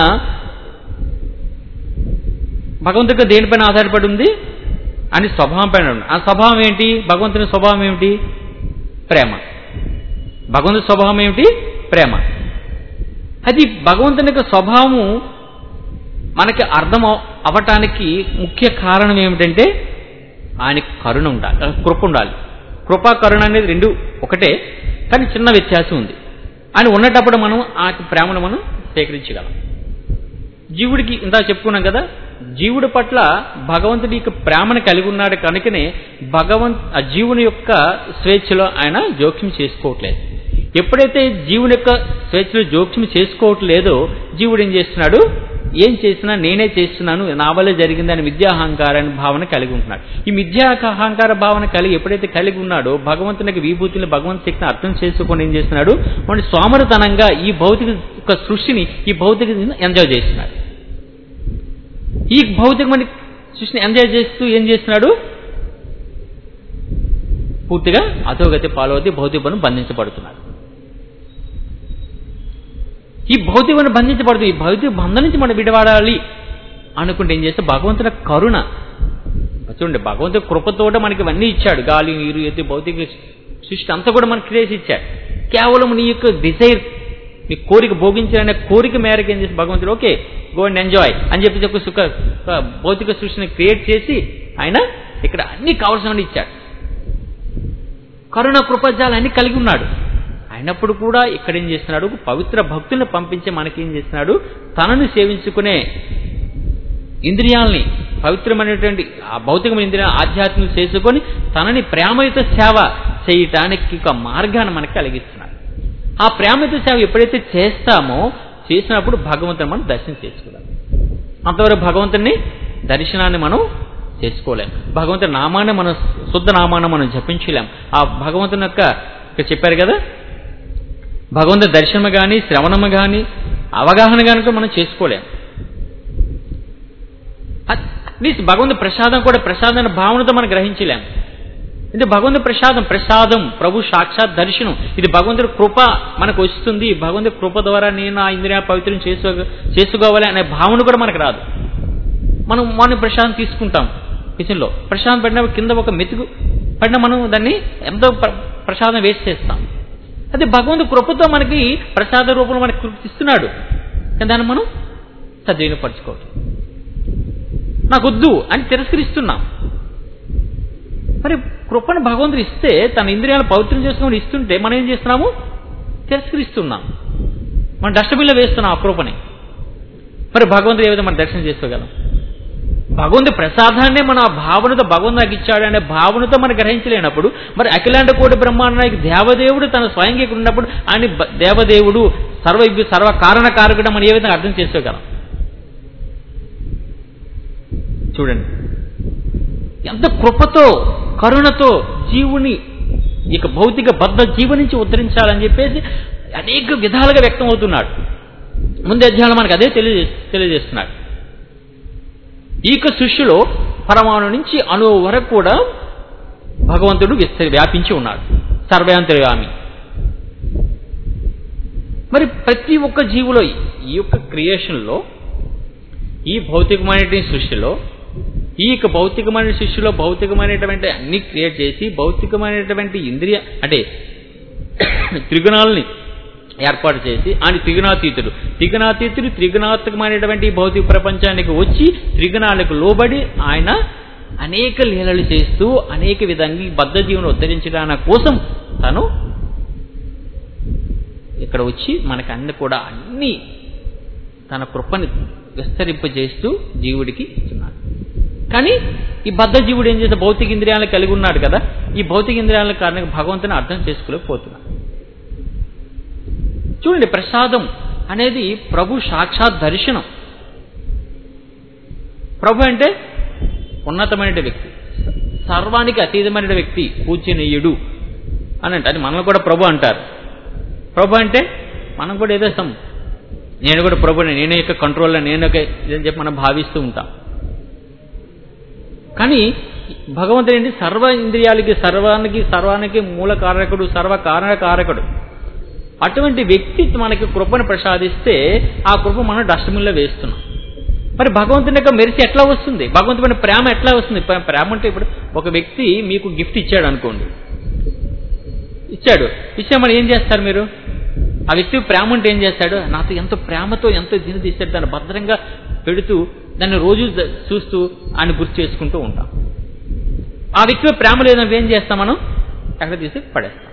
భగవంతుడికి దేనిపైన ఆధారపడి ఉంది అని స్వభావం పైన ఉంది. ఆ స్వభావం ఏంటి, భగవంతుని స్వభావం ఏమిటి, ప్రేమ. భగవంతుడి స్వభావం ఏమిటి, ప్రేమ. అది భగవంతుని యొక్క స్వభావము మనకి అర్థం అవ్వటానికి ముఖ్య కారణం ఏమిటంటే ఆయనకి కరుణ ఉండాలి, కృప ఉండాలి. కృపా కరుణ అనేది రెండు ఒకటే, కానీ చిన్న వ్యత్యాసం ఉంది. ఆయన ఉన్నటప్పుడు మనం ఆ ప్రేమను మనం సేకరించగలం. జీవుడికి ఇందా చెప్పుకున్నాం కదా, జీవుడి పట్ల భగవంతుడి యొక్క ప్రేమను కలిగి ఉన్నాడు కనుకనే ఆ జీవుని యొక్క స్వేచ్ఛలో ఆయన జోక్యం చేసుకోవట్లేదు. ఎప్పుడైతే జీవుని యొక్క స్వేచ్ఛలో జోక్యం చేసుకోవట్లేదో జీవుడు ఏం చేస్తున్నాడు, ఏం చేసినా నేనే చేస్తున్నాను, నా వల్ల జరిగిందని మిథ్యాహంకారాన్ని భావన కలిగి ఉంటున్నాడు. ఈ మిథ్యాహంకార భావన ఎప్పుడైతే కలిగి ఉన్నాడో భగవంతునికి విభూతిని భగవంతు శక్తిని అర్థం చేసుకొని ఏం చేస్తున్నాడు, వాడి సోమరతనంగా ఈ భౌతిక సృష్టిని ఈ భౌతిక ఎంజాయ్ చేస్తున్నాడు. ఈ భౌతికమైన సృష్టిని ఎంజాయ్ చేస్తూ ఏం చేస్తున్నాడు, పూర్తిగా అధోగతి పాలవతి భౌతికను బంధించబడుతున్నాడు. ఈ భౌతికను బంధించబడుతుంది. ఈ భౌతిక బంధం నుంచి మనం విడవాడాలి అనుకుంటే ఏం చేస్తే భగవంతుని కరుణ చూడండి, భగవంతుడి కృపతోట మనకి ఇవన్నీ ఇచ్చాడు. గాలి నీరు ఎత్తి భౌతిక సృష్టి అంతా కూడా మనకి క్రియేసి ఇచ్చాడు. కేవలం నీ యొక్క డిజైర్, నీ కోరిక భోగించాలనే కోరిక మేరకు ఏం చేసి భగవంతుడు ఓకే గో అండ్ ఎంజాయ్ అని చెప్పి ఒక భౌతిక సృష్టిని క్రియేట్ చేసి ఆయన ఇక్కడ అన్ని కావాల్సినవన్నీ ఇచ్చాడు. కరుణ కృపజాలు అన్ని కలిగి ఉన్నాడు. అయినప్పుడు కూడా ఇక్కడ ఏం చేస్తున్నాడు, పవిత్ర భక్తుల్ని పంపించి మనకేం చేస్తున్నాడు, తనను సేవించుకునే ఇంద్రియాలని పవిత్రమైనటువంటి ఆ భౌతికమైన ఇంద్రియాలను ఆధ్యాత్మిక చేసుకొని తనని ప్రేమయుత సేవ చేయటానికి ఒక మార్గాన్ని మనకి కలిగిస్తున్నాడు. ఆ ప్రేమయుత సేవ ఎప్పుడైతే చేసినప్పుడు భగవంతుని మనం దర్శనం చేసుకోవాలి. అంతవరకు భగవంతుని దర్శనాన్ని మనం చేసుకోలేం. భగవంతుని నామాన్ని మనం శుద్ధ నామాన్ని మనం జపించలేం. ఆ భగవంతుని యొక్క ఇక్కడ చెప్పారు కదా, భగవంతుని దర్శనము కానీ శ్రవణము కానీ అవగాహన కనుక మనం చేసుకోలేం. అట్లీస్ట్ భగవంతుని ప్రసాదం కూడా ప్రసాదాన్ని భావనతో మనం గ్రహించలేం. ఇది భగవంతుని ప్రసాదం ప్రభు సాక్షాత్ దర్శనం. ఇది భగవంతుడి కృప మనకు వస్తుంది. భగవంతుడి కృప ద్వారా నేను ఆ ఇంద్రియ పవిత్రం చేసుకోవాలి అనే భావన కూడా మనకు రాదు. మనం ప్రసాదం తీసుకుంటాం, కిచెన్లో ప్రసాదం పడినప్పుడు కింద ఒక మెతుకు పడిన మనం దాన్ని ఎంతో ప్రసాదం వేస్ట్ చేస్తాం. అది భగవంతుడి కృపతో మనకి ప్రసాద రూపంలో మనకి కృపిస్తున్నాడు, కానీ దాన్ని మనం సద్వినియోగపరచుకోవడం. నాకు వద్దు అని తిరస్కరిస్తున్నాం. మరి కృపను భగవంతుడు ఇస్తే తన ఇంద్రియాలను పవిత్రం చేసుకొని ఇస్తుంటే మనం ఏం చేస్తున్నాము? తిరస్కరిస్తున్నాం. మనం డస్ట్బిన్లో వేస్తున్నాం ఆ కృపని. మరి భగవంతుడు ఏ విధంగా మనం దర్శనం చేసుకోగలం? భగవంతుడి ప్రసాదాన్నే మన భావనతో భగవంతుడు నాకు ఇచ్చాడు అనే భావనతో మనం గ్రహించలేనప్పుడు మరి అఖిలాండ కోటి బ్రహ్మాండానికి దేవదేవుడు తన స్వయంగా ఇక్కడ ఉన్నప్పుడు ఆయన దేవదేవుడు సర్వ కారణకారకుడు మనం ఏ విధంగా అర్థం చేసుకోగలం? చూడండి ఎంత కృపతో కరుణతో జీవుని ఇక భౌతిక బద్ధ జీవు నుంచి ఉద్ధరించాలని చెప్పేసి అనేక విధాలుగా వ్యక్తం అవుతున్నాడు. ముందు అధ్యాయంలో మనకు అదే తెలియజేస్తున్నాడు. ఈక సృష్టిలో పరమాణు నుంచి అణువు వరకు కూడా భగవంతుడు వ్యాపించి ఉన్నాడు, సర్వాంతర్యామి. మరి ప్రతి ఒక్క జీవులో ఈ యొక్క క్రియేషన్లో ఈ భౌతికమైన సృష్టిలో ఈ భౌతికమైన సృష్టిలో భౌతికమైనటువంటి అన్ని క్రియేట్ చేసి భౌతికమైనటువంటి ఇంద్రియ అంటే త్రిగుణాలని ఏర్పాటు చేసి ఆయన త్రిగుణాతీతుడు త్రిగుణాత్మకమైనటువంటి భౌతిక ప్రపంచానికి వచ్చి త్రిగుణాలకు లోబడి ఆయన అనేక లీలలు చేస్తూ అనేక విధంగా బద్ధ జీవుని ఉద్ధరించడానికి కోసం తను ఇక్కడ వచ్చి మనకి అన్ని కూడా అన్ని తన కృపని విస్తరింపజేస్తూ జీవుడికి ఇస్తున్నాడు. కానీ ఈ బద్ధ జీవుడు ఏం చేస్తే భౌతిక ఇంద్రియాలను కలిగి ఉన్నాడు కదా, ఈ భౌతిక ఇంద్రియాల కారణంగా భగవంతుని అర్థం చేసుకోలేకపోతున్నాడు. చూడండి, ప్రసాదం అనేది ప్రభు సాక్షాత్ దర్శనం. ప్రభు అంటే ఉన్నతమైన వ్యక్తి, సర్వానికి అతీతమైన వ్యక్తి, పూజనీయుడు అని అంటే అది మనల్ని కూడా ప్రభు అంటారు. ప్రభు అంటే మనం కూడా ఏదో నేను కూడా ప్రభుని, నేనే యొక్క కంట్రోల్లో నేను ఇదని చెప్పి మనం భావిస్తూ ఉంటాం. కానీ భగవంతుడు ఏంటి? సర్వ ఇంద్రియాలకి సర్వానికి మూల కారకుడు, సర్వ కారణ కారకుడు. అటువంటి వ్యక్తి మనకి కృపను ప్రసాదిస్తే ఆ కృప మనం డస్ట్బిన్లో వేస్తున్నాం. మరి భగవంతుని యొక్క మెరిసి ఎట్లా వస్తుంది? భగవంతుని ప్రేమ ఎట్లా వస్తుంది? ప్రేమ అంటే ఇప్పుడు ఒక వ్యక్తి మీకు గిఫ్ట్ ఇచ్చాడు అనుకోండి, ఇచ్చామని ఏం చేస్తారు మీరు? ఆ వ్యక్తి ప్రేమ అంటే ఏం చేస్తాడు? నాతో ఎంతో ప్రేమతో ఎంతో దీని తీస్తాడు, దాన్ని భద్రంగా పెడుతూ దాన్ని రోజు చూస్తూ ఆయన గుర్తు చేసుకుంటూ ఉంటాం. ఆ వ్యక్తి ప్రేమ లేదని ఏం చేస్తాం? మనం ఎక్కడ తీసి పడేస్తాం.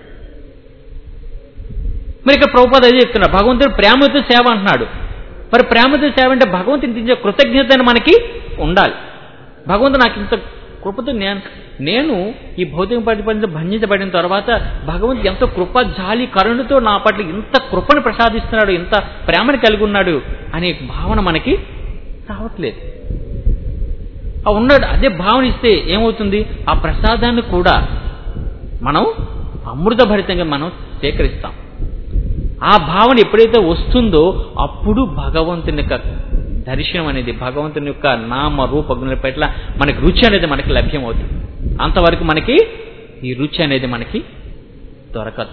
మరి ఇక ప్రభుపాద అదే చెప్తున్నారు, భగవంతుడు ప్రేమతో సేవ అంటున్నాడు. మరి ప్రేమతో సేవ అంటే భగవంతుని తీసే కృతజ్ఞత మనకి ఉండాలి. భగవంతుడు నాకు ఇంత కృపతో నేను ఈ భౌతిక పరిపంచ బంధించబడిన తర్వాత భగవంతుడు ఎంతో కృప జాలి కరుణతో నా పట్ల ఇంత కృపను ప్రసాదిస్తున్నాడు, ఇంత ప్రేమను కలిగి ఉన్నాడు అనే భావన మనకి రావట్లేదు. ఉన్నాడు అదే భావన ఇస్తే ఏమవుతుంది? ఆ ప్రసాదాన్ని కూడా మనం అమృతభరితంగా మనం స్వీకరిస్తాం. ఆ భావన ఎప్పుడైతే వస్తుందో అప్పుడు భగవంతుని యొక్క దర్శనం అనేది, భగవంతుని యొక్క నామ రూప గుణాల పట్ల మనకి రుచి అనేది మనకి లభ్యమవుతుంది. అంతవరకు మనకి ఈ రుచి అనేది మనకి దొరకదు.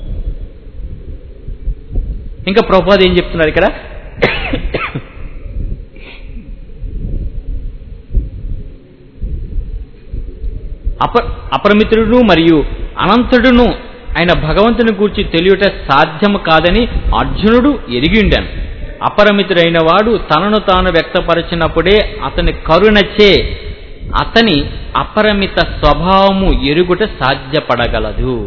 ఇంకా ప్రభుపాద ఏం చెప్తున్నారు ఇక్కడ? అపరిమితుడును మరియు అనంతుడును ఆయన భగవంతుని గూర్చి తెలియట సాధ్యము కాదని అర్జునుడు ఎరిగిండాను. అపరిమితుడైన వాడు తనను తాను వ్యక్తపరిచినప్పుడే అతని కరుణచే అతని అపరిమిత స్వభావము ఎరుగుట సాధ్యపడగలదు.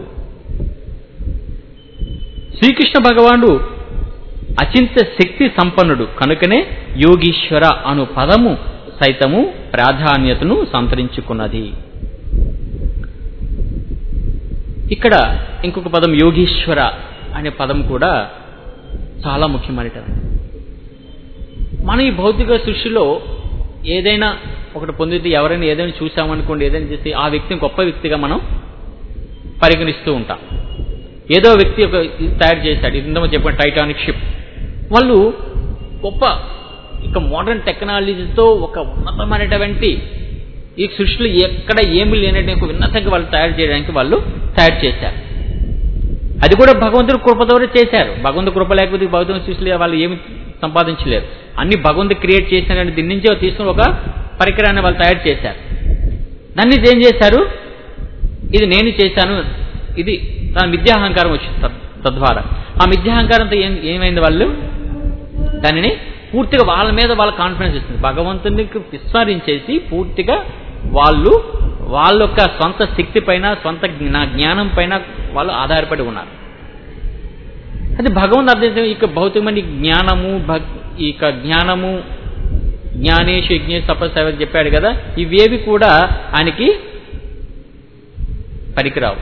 శ్రీకృష్ణ భగవానుడు అచింత శక్తి సంపన్నుడు కనుకనే యోగీశ్వర అను పదము సైతము ప్రాధాన్యతను సంతరించుకున్నది. ఇక్కడ ఇంకొక పదం యోగీశ్వర అనే పదం కూడా చాలా ముఖ్యమైనటువంటి. మనం ఈ భౌతిక సృష్టిలో ఏదైనా ఒకటి పొందితే, ఎవరైనా ఏదైనా చూసామనుకోండి, ఏదైనా చేస్తే ఆ వ్యక్తిని గొప్ప వ్యక్తిగా మనం పరిగణిస్తూ ఉంటాం. ఏదో వ్యక్తి ఒక తయారు చేశాడు, ఇంతమంది చెప్పిన టైటానిక్ షిప్, వాళ్ళు గొప్ప ఇక మోడర్న్ టెక్నాలజీతో ఒక ఉన్నతమైనటువంటి ఈ సృష్టిలో ఎక్కడ ఏమి లేనటువంటి ఉన్నతంగా వాళ్ళు తయారు చేయడానికి వాళ్ళు తయారు చేశారు. అది కూడా భగవంతుడి కృప ద్వారా చేశారు. భగవంతుడి కృప లేకపోతే భౌతిక సృష్టిలో వాళ్ళు ఏమి సంపాదించలేరు. అన్ని భగవంతుడు క్రియేట్ చేసిన దీని నుంచే తీసుకుని ఒక పరికరాన్ని వాళ్ళు తయారు చేశారు. దాన్ని ఏం చేశారు, ఇది నేను చేశాను, ఇది తన మిథ్యాహంకారం వచ్చింది. తద్వారా ఆ మిథ్యాహంకారంతో ఏమైంది, వాళ్ళు దానిని పూర్తిగా వాళ్ళ మీద వాళ్ళ కాన్ఫిడెన్స్ ఇస్తుంది. భగవంతునికి విస్మరించేసి పూర్తిగా వాళ్ళు వాళ్ళ యొక్క సొంత శక్తి పైన, సొంత జ్ఞానం పైన వాళ్ళు ఆధారపడి ఉన్నారు. అది భగవంతు అర్థం. ఇక భౌతికమైన జ్ఞానము, ఇక జ్ఞానము, జ్ఞానేషు యజ్ఞ తపస్సు చెప్పాడు కదా, ఇవేవి కూడా ఆయనకి పనికిరావు.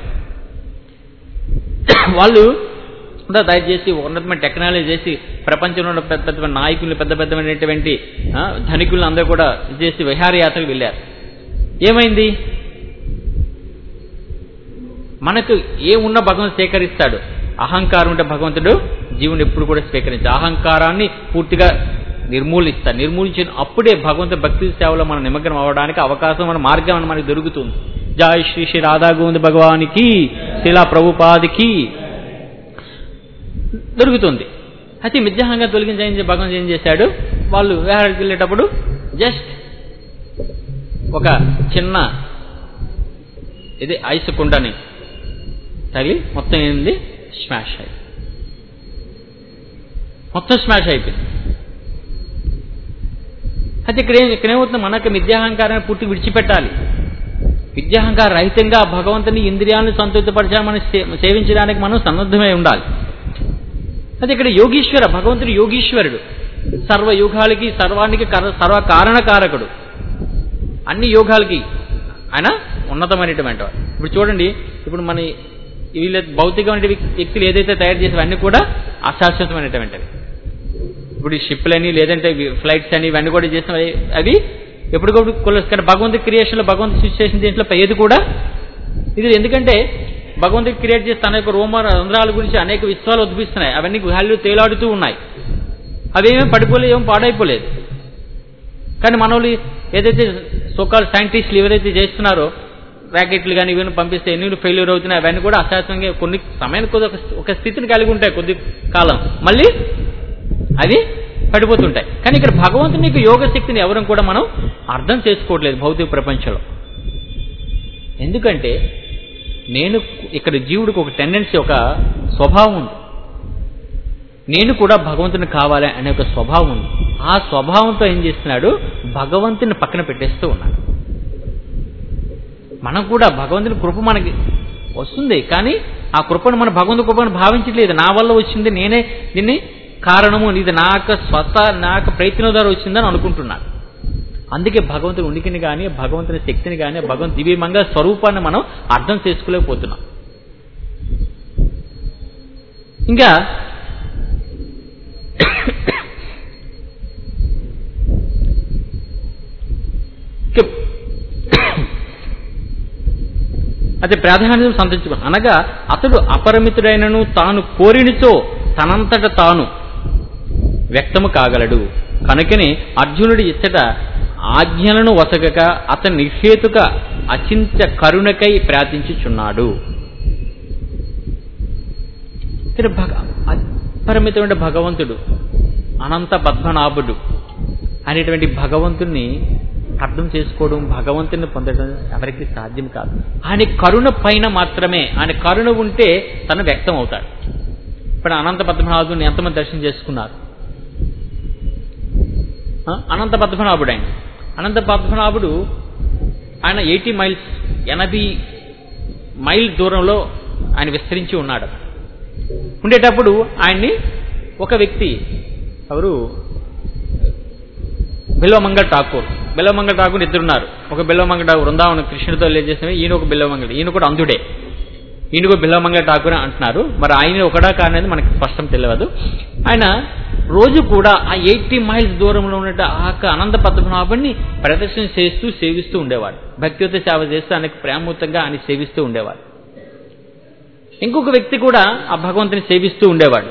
వాళ్ళు దయచేసి ఉన్నతమైన టెక్నాలజీ చేసి ప్రపంచంలో ఉన్న పెద్ద పెద్ద నాయకులు, పెద్ద పెద్దమైనటువంటి ధనికులను అందరూ కూడా చేసి విహారయాత్రకు వెళ్ళారు. ఏమైంది, మనకు ఏమున్నా భగవంతుడు స్వీకరిస్తాడు. అహంకారం ఉంటే భగవంతుడు జీవుని ఎప్పుడు కూడా స్వీకరించాడు. అహంకారాన్ని పూర్తిగా నిర్మూలిస్తాడు. నిర్మూలించిన అప్పుడే భగవంతుడి భక్తి సేవలో మనం నిమగ్నం అవ్వడానికి అవకాశం, మన మార్గం మనకు దొరుకుతుంది. జై శ్రీ శ్రీ రాధా గోవింద భగవానికి, శిలా ప్రభుపాదికి దొరుకుతుంది. అయితే మిథ్యాహంగా తొలగించి భగవంతుడు ఏం చేశాడు, వాళ్ళు విహారానికి వెళ్ళేటప్పుడు జస్ట్ ఒక చిన్న ఇది ఐస్ కుండని తగిలి మొత్తం ఏంది స్మాష్ అయిపోయింది. మొత్తం స్మాష్ అయిపోయింది. అయితే ఇక్కడేమవుతుంది, మనకు మిథ్యాహంకారాన్ని పూర్తి విడిచిపెట్టాలి. విద్యాహంకార రహితంగా భగవంతుని ఇంద్రియాలను సంతృప్తిపరచాలని మనం సేవించడానికి మనం సన్నద్ధమై ఉండాలి. అయితే ఇక్కడ యోగీశ్వర, భగవంతుడు యోగీశ్వరుడు, సర్వయోగాలకి సర్వానికి సర్వకారణకారకుడు, అన్ని యోగాలకి ఆయన ఉన్నతమైనటువంటి వాడు. ఇప్పుడు చూడండి, ఇప్పుడు మన వీళ్ళ భౌతికమైన వ్యక్తులు ఏదైతే తయారు చేసేవి అన్నీ కూడా అశాశ్వతమైనటువంటివి. ఇప్పుడు ఈ షిప్లని లేదంటే ఫ్లైట్స్ అని ఇవన్నీ కూడా చేసిన అవి ఎప్పటికప్పుడు కొలుస్తారు. భగవంతుడి క్రియేషన్లో, భగవంతుడి సిచ్యువేషన్ దీంట్లో ఏది కూడా ఇది, ఎందుకంటే భగవంతుడి క్రియేట్ చేసి తన యొక్క రంధ్రాల గురించి అనేక విశ్వాలు ఉద్భవిస్తున్నాయి. అవన్నీ గాలిలో తేలాడుతూ ఉన్నాయి. అవేమేమి పడిపోలేదు, ఏమో పాడైపోలేదు. కానీ మనోళ్ళు ఏదైతే సోకాల్ సైంటిస్టులు ఏదైతే చేస్తున్నారో, ర్యాకెట్లు కానీ ఇవన్నీ పంపిస్తే ఎన్ని ఫెయిల్యూర్ అవుతున్నాయి. అవన్నీ కూడా అశాశ్వతంగా కొన్ని సమయానికి ఒక స్థితిని కలిగి ఉంటాయి, కొద్ది కాలం మళ్ళీ అవి పడిపోతుంటాయి. కానీ ఇక్కడ భగవంతుని యొక్క యోగ శక్తిని ఎవరం కూడా మనం అర్థం చేసుకోవట్లేదు భౌతిక ప్రపంచంలో. ఎందుకంటే నేను ఇక్కడ జీవుడికి ఒక టెండెన్సీ, ఒక స్వభావం ఉంది. నేను కూడా భగవంతుని కావాలి అనే ఒక స్వభావం ఉంది. ఆ స్వభావంతో ఏం చేస్తున్నాడు, భగవంతుని పక్కన పెట్టేస్తూ ఉన్నాడు. మనం కూడా భగవంతుని కృప మనకి వస్తుంది, కానీ ఆ కృపను మన భగవంతుని కృపను భావించట్లేదు. నా వల్ల వచ్చింది, నేనే దీన్ని కారణము, ఇది నా యొక్క ప్రయత్నం ద్వారా వచ్చిందని అనుకుంటున్నాను. అందుకే భగవంతుని ఉనికిని కానీ, భగవంతుని శక్తిని కానీ, భగవంతు దివ్యమంగా స్వరూపాన్ని మనం అర్థం చేసుకోలేకపోతున్నాం. ఇంకా అదే ప్రాధాన్యం సంతరించుకో అనగా అతడు అపరిమితుడైనను తాను కోరినితో తనంతట తాను వ్యక్తము కాగలడు. కనుకనే అర్జునుడి ఇచ్చట ఆజ్ఞలను వసగక అతని నిర్హేతుక అచింత్య కరుణకై ప్రార్థించుచున్నాడు. అపరిమితమైన భగవంతుడు, అనంత పద్మనాభుడు అనేటువంటి భగవంతుణ్ణి అర్థం చేసుకోవడం, భగవంతుని పొందడం ఎవరికి సాధ్యం కాదు. ఆయన కరుణ పైన మాత్రమే, ఆయన కరుణ ఉంటే తను వ్యక్తం అవుతాడు. ఇప్పుడు అనంత పద్మనాభుడిని ఎంతమంది దర్శనం చేసుకున్నారు? అనంత పద్మనాభుడు ఆయన. అనంత పద్మనాభుడు ఆయన 80 మైల్స్ 80 మైల్ దూరంలో ఆయన విస్తరించి ఉన్నాడు. ఉండేటప్పుడు ఆయన్ని ఒక వ్యక్తి, ఎవరు, బిల్వమంగళ ఠాకూర్ ఇద్దరున్నారు. ఒక బిల్వమంగళ ఠాకూర్ వృందావనం కృష్ణుడితో చేసిన, ఈయన ఒక బిల్వమంగళ, ఈయన కూడా అంధుడే. ఈయనకు బిల్వమంగళ ఠాకూర్ అంటున్నారు. మరి ఆయన ఒకడా కానేది మనకి స్పష్టం తెలియదు. ఆయన రోజు కూడా ఆ 80 మైల్స్ దూరంలో ఉన్న ఆ అనంత పద్మనాభుడిని ప్రదర్శన చేస్తూ సేవిస్తూ ఉండేవాడు. భక్తియుత సేవ చేస్తూ ఆయనకు ప్రేమూతంగా ఆయన సేవిస్తూ ఉండేవాడు. ఇంకొక వ్యక్తి కూడా ఆ భగవంతుని సేవిస్తూ ఉండేవాడు.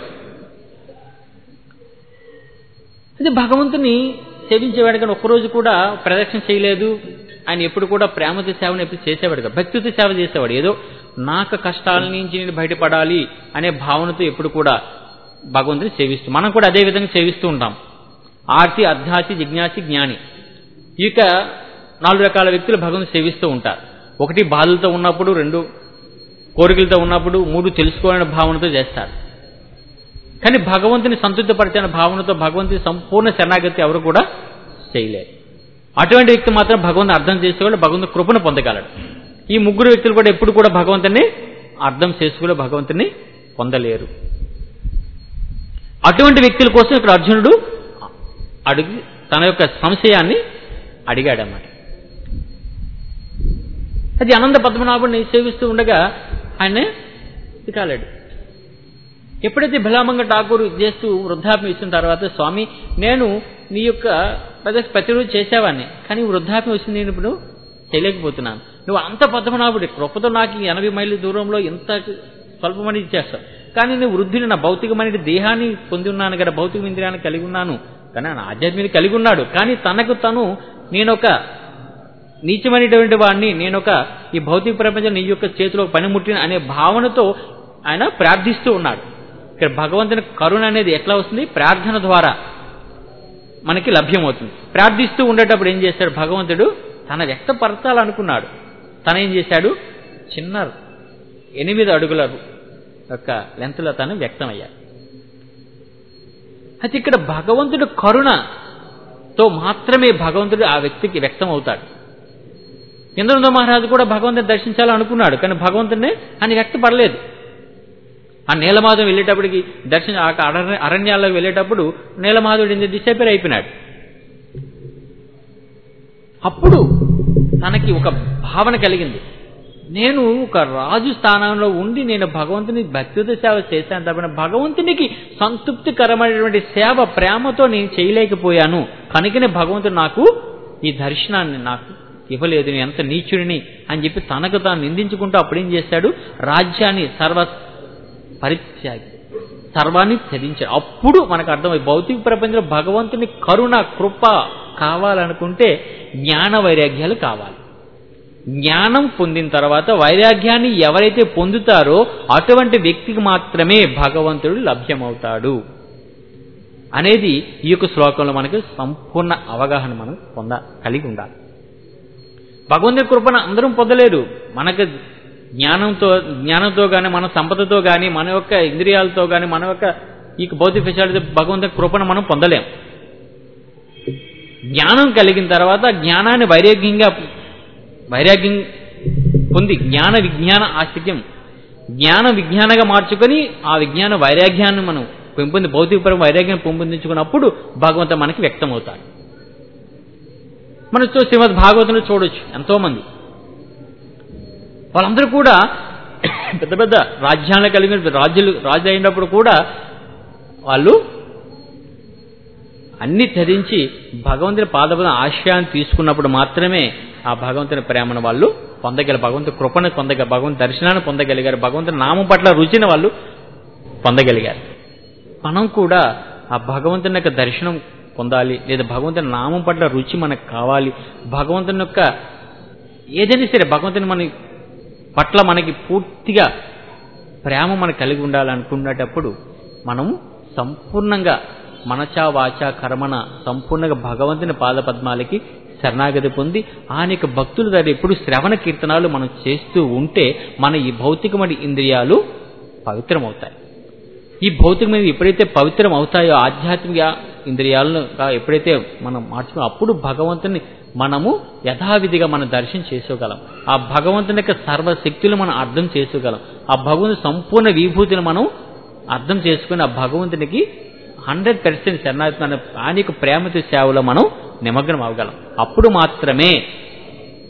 అది భగవంతుని సేవించేవాడు కానీ ఒక్కరోజు కూడా ప్రదక్షిణ చేయలేదు. ఆయన ఎప్పుడు కూడా ప్రేమతో సేవను ఎప్పుడు చేసేవాడు కాదు, భక్తితో సేవ చేసేవాడు. ఏదో నాకు కష్టాల నుంచి నేను బయటపడాలి అనే భావనతో ఎప్పుడు కూడా భగవంతుని సేవిస్తూ, మనం కూడా అదే విధంగా సేవిస్తూ ఉంటాం. ఆర్తి, అధ్యాసి, జిజ్ఞాసి, జ్ఞాని. ఇక 4 రకాల వ్యక్తులు భగవంతుని సేవిస్తూ ఉంటారు. 1 బాధలతో ఉన్నప్పుడు, 2 కోరికలతో ఉన్నప్పుడు, 3 తెలుసుకోవాలనే భావనతో చేస్తారు. కానీ భగవంతుని సంతృప్తిపరిచిన భావనతో భగవంతుని సంపూర్ణ శరణాగతి ఎవరు కూడా చేయలేరు. అటువంటి వ్యక్తి మాత్రం భగవంతుని అర్థం చేసేవాళ్ళు భగవంతుని కృపను పొందగలడు. ఈ 3 వ్యక్తులు కూడా ఎప్పుడు కూడా భగవంతుని అర్థం చేసుకోలే, భగవంతుని పొందలేరు. అటువంటి వ్యక్తుల కోసం ఇక్కడ అర్జునుడు అడిగి తన యొక్క సంశయాన్ని అడిగాడన్నమాట. అది అనంత పద్మనాభుడిని సేవిస్తూ ఉండగా ఆయన కాలేడు. ఎప్పుడైతే బిల్వమంగళ ఠాకూర్ చేస్తూ వృద్ధాప్యం ఇచ్చిన తర్వాత, స్వామి నేను నీ యొక్క ప్రతిరోజు చేసేవాడిని, కానీ వృద్ధాప్యం వచ్చింది, నేను ఇప్పుడు చేయలేకపోతున్నాను. నువ్వు అంత పద్మనాభుడి కృపతో నాకు 80 మైళ్ళ దూరంలో ఎంత స్వల్పమని ఇచ్చేస్తావు. కానీ నువ్వు వృద్ధుని, నా భౌతికమైన దేహాన్ని పొంది ఉన్నాను కదా, భౌతిక ఇంద్రియాన్ని కలిగి ఉన్నాను, కానీ ఆయన ఆధ్యాత్మిక కలిగి ఉన్నాడు. కానీ తనకు తను నేనొక నీచమైనటువంటి వాడిని, నేనొక ఈ భౌతిక ప్రపంచం నీ యొక్క చేతిలో పనిముట్టిన అనే భావనతో ఆయన ప్రార్థిస్తూ ఉన్నాడు. ఇక్కడ భగవంతుని కరుణ అనేది ఎట్లా వస్తుంది? ప్రార్థన ద్వారా మనకి లభ్యమవుతుంది. ప్రార్థిస్తూ ఉండేటప్పుడు ఏం చేశాడు భగవంతుడు? తన వ్యక్తపరచాలనుకున్నాడు. తను ఏం చేశాడు? చిన్న 8 అడుగుల యొక్క లెంత్లో తను వ్యక్తమయ్యాడు. అయితే ఇక్కడ భగవంతుడు కరుణతో మాత్రమే భగవంతుడు ఆ వ్యక్తికి వ్యక్తం అవుతాడు. ఇంద్రనంద మహారాజు కూడా భగవంతుని దర్శించాలనుకున్నాడు, కానీ భగవంతుడిని ఆయన వ్యక్తపడలేదు. ఆ నీలమాధవుడు వెళ్ళేటప్పటికి అరణ్యాల్లో వెళ్ళేటప్పుడు నీలమాధవుడు డిసైపేర్ అయిపోయినాడు. అప్పుడు తనకి ఒక భావన కలిగింది, నేను ఒక రాజు స్థానంలో ఉండి నేను భగవంతుని భక్తితో సేవ చేశాను తప్ప భగవంతునికి సంతృప్తికరమైనటువంటి సేవ ప్రేమతో నేను చేయలేకపోయాను. కనుకనే భగవంతుడు నాకు ఈ దర్శనాన్ని నాకు ఇవ్వలేదు, నేను ఎంత నీచుడిని అని చెప్పి తనకు తాను నిందించుకుంటూ అప్పుడేం చేశాడు? రాజ్యాన్ని పరిత్యాగి సర్వాన్ని త్యజించాడు. అప్పుడు మనకు అర్థమై భౌతిక ప్రపంచంలో భగవంతుని కరుణ కృప కావాలనుకుంటే జ్ఞాన వైరాగ్యాలు కావాలి. జ్ఞానం పొందిన తర్వాత వైరాగ్యాన్ని ఎవరైతే పొందుతారో అటువంటి వ్యక్తికి మాత్రమే భగవంతుడు లభ్యమవుతాడు అనేది ఈ యొక్క శ్లోకంలో మనకు సంపూర్ణ అవగాహన మనం కలిగి ఉండాలి. భగవంతుని కృపను అందరం పొందలేరు. మనకు జ్ఞానంతో కానీ మన సంపదతో కానీ మన యొక్క ఇంద్రియాలతో కానీ మన యొక్క ఈ భౌతిక విషయాలతో భగవంతుని కృపను మనం పొందలేం. జ్ఞానం కలిగిన తర్వాత జ్ఞానాన్ని వైరాగ్యం పొంది జ్ఞాన విజ్ఞాన ఆశ్చర్యం జ్ఞాన విజ్ఞానంగా మార్చుకొని ఆ విజ్ఞాన వైరాగ్యాన్ని మనం భౌతికపరం వైరాగ్యాన్ని పెంపొందించుకున్నప్పుడు భగవంతుడు మనకి వ్యక్తమవుతాడు. మనం శ్రీమద్ భాగవతంలో చూడొచ్చు, ఎంతో మంది వాళ్ళందరూ కూడా పెద్ద పెద్ద రాజ్యాలను కలిగిన రాజు అయినప్పుడు కూడా వాళ్ళు అన్ని త్యజించి భగవంతుని పాదపద ఆశ్రయాన్ని తీసుకున్నప్పుడు మాత్రమే ఆ భగవంతుని ప్రేమను వాళ్ళు పొందగలిగారు, భగవంతుని కృపను పొందగలిగారు, భగవంతుని దర్శనాన్ని పొందగలిగారు, భగవంతుని నామం పట్ల రుచిని వాళ్ళు పొందగలిగారు. మనం కూడా ఆ భగవంతుని యొక్క దర్శనం పొందాలి, లేదా భగవంతుని నామం పట్ల రుచి మనకు కావాలి, భగవంతుని యొక్క ఏదైనా సరే భగవంతుని మన పట్ల మనకి పూర్తిగా ప్రేమ మనకు కలిగి ఉండాలనుకునేటప్పుడు మనం సంపూర్ణంగా మనచా వాచా కర్మణ సంపూర్ణంగా భగవంతుని పాదపద్మాలకి శరణాగతి పొంది ఆయన యొక్క భక్తుల దగ్గర ఎప్పుడు శ్రవణ కీర్తనాలు మనం చేస్తూ ఉంటే మన ఈ భౌతికమైన ఇంద్రియాలు పవిత్రమవుతాయి. ఈ భౌతికమైన ఎప్పుడైతే పవిత్రం అవుతాయో ఆధ్యాత్మిక ఇంద్రియాలను ఎప్పుడైతే మనం మార్చుకున్నాం అప్పుడు భగవంతుని మనము యథావిధిగా మనం దర్శనం చేసుకోగలం. ఆ భగవంతుని యొక్క సర్వశక్తులు మనం అర్థం చేసుకోగలం. ఆ భగవంతుని సంపూర్ణ విభూతిని మనం అర్థం చేసుకుని ఆ భగవంతునికి 100% శరణాగతి ఆయన యొక్క ప్రేమతో సేవలో మనం నిమగ్నం అవ్వగలం. అప్పుడు మాత్రమే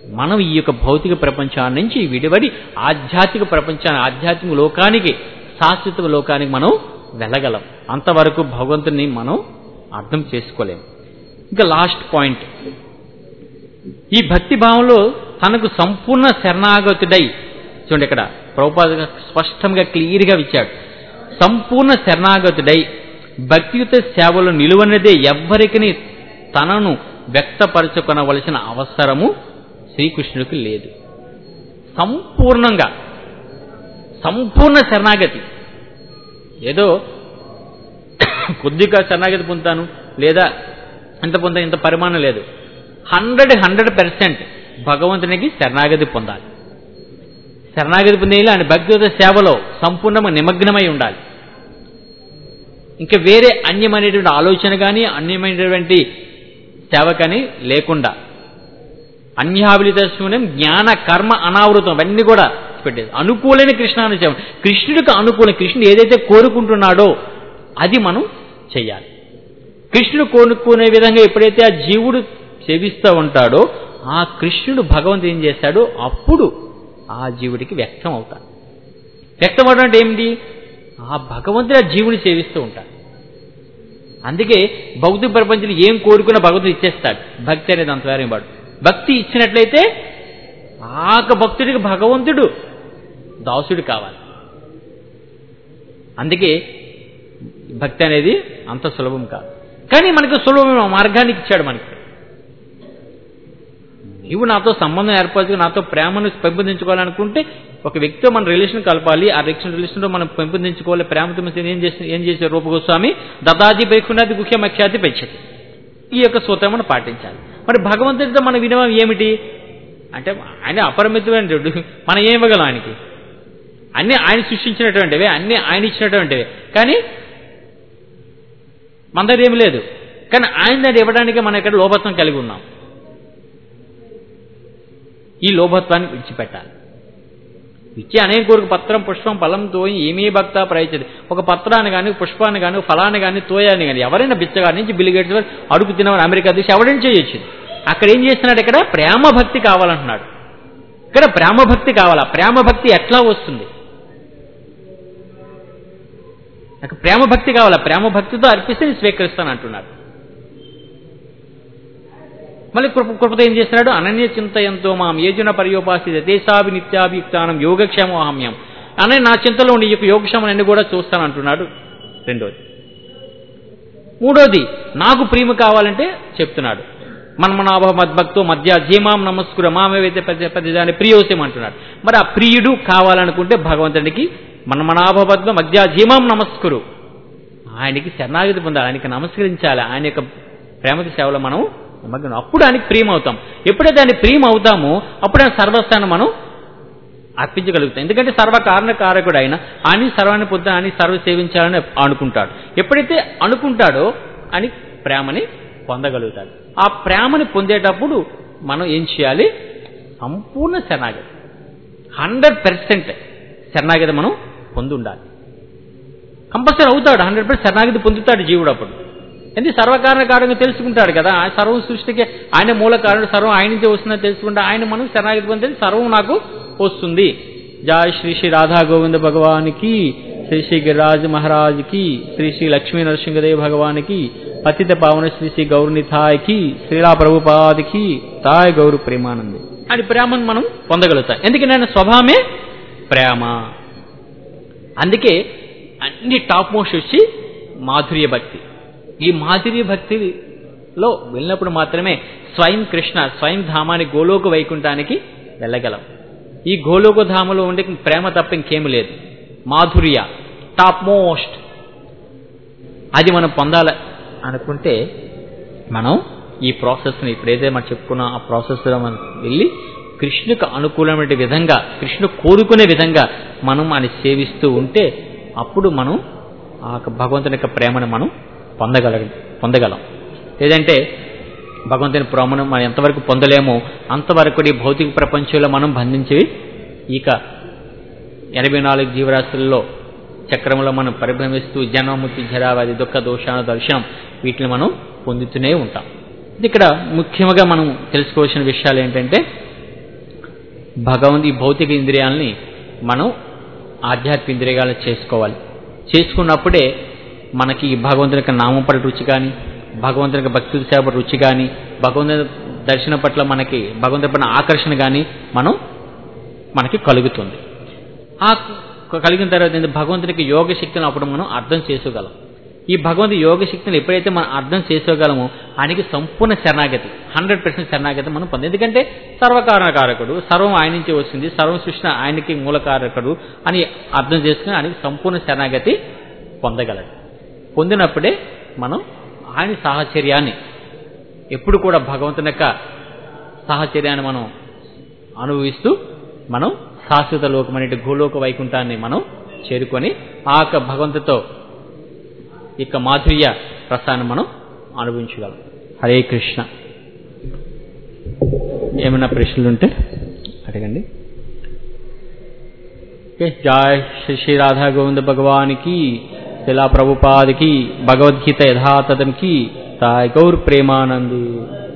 మనం ఈ యొక్క భౌతిక ప్రపంచాన్ని నుంచి విడిపడి ఆధ్యాత్మిక ప్రపంచాన్ని, ఆధ్యాత్మిక లోకానికి, శాశ్వత లోకానికి మనం వెళ్ళగలం. అంతవరకు భగవంతుని మనం అర్థం చేసుకోలేం. ఇంకా లాస్ట్ పాయింట్, ఈ భక్తి భావంలో తనకు సంపూర్ణ శరణాగతుడై, చూడండి ఇక్కడ ప్రభుపాద స్పష్టంగా క్లియర్గా ఇచ్చాడు, సంపూర్ణ శరణాగతుడై భక్తియుత సేవలో నిలువన్నదే ఎవ్వరికి తనను వ్యక్తపరచుకొనవలసిన అవసరము శ్రీకృష్ణుడికి లేదు. సంపూర్ణంగా సంపూర్ణ శరణాగతి, ఏదో కొద్దిగా శరణాగతి పొందుతాను లేదా ఎంత పొందుతాను ఇంత పరిమాణం లేదు. 100% భగవంతునికి శరణాగతి పొందాలి. శరణాగతి పొందేలా ఆయన భక్తియుత సేవలో సంపూర్ణంగా నిమగ్నమై ఉండాలి. ఇంకా వేరే అన్యమైనటువంటి ఆలోచన కానీ అన్యమైనటువంటి సేవ కానీ లేకుండా, అన్యావిలిత శూన్యం జ్ఞాన కర్మ అనావృతం అవన్నీ కూడా పెట్టేది. అనుకూలైన కృష్ణాను సేవ, కృష్ణుడికి అనుకూలం, కృష్ణుడు ఏదైతే కోరుకుంటున్నాడో అది మనం చెయ్యాలి. కృష్ణుడు కోరుకునే విధంగా ఎప్పుడైతే ఆ జీవుడు సేవిస్తూ ఉంటాడో ఆ కృష్ణుడు భగవంతుడు ఏం చేస్తాడో అప్పుడు ఆ జీవుడికి వ్యక్తం అవుతాడు. వ్యక్తం అవడం అంటే ఏమిటి? ఆ భగవంతుడు ఆ జీవుని సేవిస్తూ ఉంటాడు. అందుకే భౌతిక ప్రపంచంలో ఏం కోరుకున్నా భగవంతుడు ఇచ్చేస్తాడు. భక్తి అనేది అంత వేరే వాడు. భక్తి ఇచ్చినట్లయితే ఆ భక్తుడికి భగవంతుడు దాసుడు కావాలి. అందుకే భక్తి అనేది అంత సులభం కాదు. కానీ మనకు సులభమైన మార్గానికి ఇచ్చాడు. మనకి నీవు నాతో సంబంధం ఏర్పరచుకుని నాతో ప్రేమను పెంపొందించుకోవాలనుకుంటే ఒక వ్యక్తితో మన రిలేషన్ కలపాలి. ఆ రిలేషన్లో మనం పెంపొందించుకోవాలి. ప్రేమతో ఏం చేసే రూపగోస్వామి దతాది పైకున్నది గుహ్యమఖ్యాతి పెంచది. ఈ యొక్క సూత్రం మనం పాటించాలి. మరి భగవంతుడితో మన వినవం ఏమిటి అంటే ఆయన అపరిమితమైనటువంటి, మనం ఏం ఇవ్వగలం ఆయనకి? అన్నీ ఆయన సృష్టించినటువంటివే, అన్నీ ఆయన ఇచ్చినటువంటివే. కానీ మన దగ్గర ఏమి లేదు. కానీ ఆయన దగ్గర ఇవ్వడానికి మనం ఇక్కడ లోభత్వం కలిగి ఉన్నాం. ఈ లోభత్వాన్ని విడిచిపెట్టాలి. ఇచ్చే అనేక కోరిక పత్రం పుష్పం ఫలం తోయి ఏమీ భక్త ప్రయత్నం. ఒక పత్రాన్ని కానీ పుష్పాన్ని కానీ ఫలాన్ని కానీ తోయాన్ని కానీ ఎవరైనా బిచ్చగాడి నుంచి బిల్ గేట్స్ వరకు అడుగు తినవని అమెరికా దేశం ఎవరైనా చేయొచ్చు. అక్కడ ఏం చేస్తున్నాడు? ఇక్కడ ప్రేమ భక్తి కావాలంటున్నాడు. ఇక్కడ ప్రేమ భక్తి కావాలా? ప్రేమ భక్తి ఎట్లా వస్తుంది? నాకు ప్రేమ భక్తి కావాలా? ప్రేమ భక్తితో అర్పిస్తే నేను స్వీకరిస్తాను అంటున్నాడు. మళ్ళీ కృపతో ఏం చేస్తున్నాడు? అనన్య చింతయంతో మాం ఏజున పర్యోపాసిత దేశాభి నిత్యాభియుక్తానం యోగక్షేమోహమ్యం. అనే నా చింతలో ఉండి ఈ యొక్క యోగక్షేమం అన్ని కూడా చూస్తాను అంటున్నాడు. రెండోది. మూడోది, నాకు ప్రేమ కావాలంటే చెప్తున్నాడు. మన్మనాభ మద్భక్తో మధ్య జీమాం నమస్కుర మామేవైతే ప్రతిదాని ప్రియోసం అంటున్నాడు. మరి ఆ ప్రియుడు కావాలనుకుంటే భగవంతుడికి మన్మనాభ మద్భ మధ్య జీమాం నమస్కురు, ఆయనకి శరణాగతి పొందాలి, ఆయనకి నమస్కరించాలి. ఆయన యొక్క ప్రేమకి సేవలో మనం అప్పుడు ఆయనకి ప్రియం అవుతాం. ఎప్పుడైతే ఆయన ప్రియం అవుతామో అప్పుడు ఆయన సర్వస్థానం మనం అర్పించగలుగుతాం. ఎందుకంటే సర్వకారణకారకుడు ఆయన సర్వాన్ని పొందా, ఆయన సర్వ సేవించాలని అనుకుంటాడు. ఎప్పుడైతే అనుకుంటాడో ఆయన ప్రేమని పొందగలుగుతాడు. ఆ ప్రేమని పొందేటప్పుడు మనం ఏం చేయాలి? సంపూర్ణ శరణాగతి, 100% శరణాగతి మనం పొంది ఉండాలి. కంపల్సరీ అవుతాడు, 100% శరణాగతి పొందుతాడు జీవుడు. అప్పుడు ఎందుకు సర్వకారణకారంగా తెలుసుకుంటాడు కదా, ఆ సర్వం సృష్టికి ఆయన మూల కారణం, సర్వం ఆయన నుంచే వస్తుందని తెలుసుకుంటే ఆయన మనం శరణాగతి పొందితే సర్వం నాకు వస్తుంది. జయ శ్రీ శ్రీ రాధా గోవింద భగవానికి, శ్రీ శ్రీ గిరిరాజ్ మహారాజ్కి, శ్రీ శ్రీ లక్ష్మీ నరసింహదేవ్ భగవానికి, పతిత పావన శ్రీ శ్రీ గౌరనిథాయ్కి, శ్రీలా ప్రభుపాదికి, తాయ్ గౌరు ప్రేమానంది అని ప్రేమను మనం పొందగలుగుతాం. ఎందుకంటే ఆయన స్వభావమే ప్రేమ. అందుకే అన్ని టాప్ మోస్ట్ వచ్చి మాధుర్య భక్తి. ఈ మాధుర్య భక్తిలో వెళ్ళినప్పుడు మాత్రమే స్వయం కృష్ణ, స్వయం ధామాన్ని గోలోక వైకుంఠానికి వెళ్ళగలం. ఈ గోలోక ధామలో ఉండే ప్రేమ తప్ప ఇంకేమి లేదు. మాధుర్య టాప్ మోస్ట్, అది మనం పొందాలి అనుకుంటే మనం ఈ ప్రాసెస్ని ఇప్పుడైతే మనం చెప్పుకున్నాం ఆ ప్రాసెస్లో మనం వెళ్ళి కృష్ణుకు అనుకూలమైన విధంగా, కృష్ణుడు కోరుకునే విధంగా మనం ఆయన సేవిస్తూ ఉంటే అప్పుడు మనం ఆ భగవంతుని యొక్క ప్రేమను మనం పొందగలం. లేదంటే భగవంతుని ప్రేమను మనం ఎంతవరకు పొందలేమో అంతవరకు ఈ భౌతిక ప్రపంచంలో మనం బంధించేవి ఇక 84 జీవరాశుల్లో చక్రంలో మనం పరిభ్రమిస్తూ జన్మముక్తి జరావ్యాధి దుఃఖ దోషాన దర్శనం వీటిని మనం పొందుతూనే ఉంటాం. ఇక్కడ ముఖ్యంగా మనం తెలుసుకోవాల్సిన విషయాలు ఏంటంటే ఈ భౌతిక ఇంద్రియాలని మనం ఆధ్యాత్మిక ఇంద్రియాలు చేసుకోవాలి. చేసుకున్నప్పుడే మనకి భగవంతుని యొక్క నామం పట్ల రుచి కానీ, భగవంతుని యొక్క భక్తి సేవ పట్ల రుచి కానీ, భగవంతుని దర్శనం పట్ల మనకి భగవంతుని పట్ల ఆకర్షణ కానీ మనకి కలుగుతుంది. ఆ కలిగిన తర్వాత భగవంతునికి యోగ శక్తిని అప్పుడు మనం అర్థం చేసుకోగలం. ఈ భగవంతు యోగ శక్తిని ఎప్పుడైతే మనం అర్థం చేసుకోగలమో ఆయనకి సంపూర్ణ శరణాగతి 100% శరణాగతి మనం పొంది. ఎందుకంటే సర్వకారణకారకుడు, సర్వం ఆయన నుంచి వచ్చింది, సర్వం సృష్టి ఆయనకి మూలకారకుడు అని అర్థం చేసుకుని ఆయనకి సంపూర్ణ శరణాగతి పొందగలడు. పొందినప్పుడే మనం ఆయన సాహచర్యాన్ని ఎప్పుడు కూడా భగవంతుని యొక్క సాహచర్యాన్ని మనం అనుభవిస్తూ మనం శాశ్వత లోకం అనే గోలోక వైకుంఠాన్ని మనం చేరుకొని ఆ యొక్క భగవంతుతో ఇక మాధుర్య రసాన్ని మనం అనుభవించగలం. హరే కృష్ణ. ఏమైనా ప్రశ్నలు ఉంటే అడగండి. జై శ్రీ శ్రీ రాధా గోవింద భగవానికి, శిలా ప్రభుపాదికి, భగవద్గీత యథాతథంకి, తాయ్ గౌర్ ప్రేమానంద్.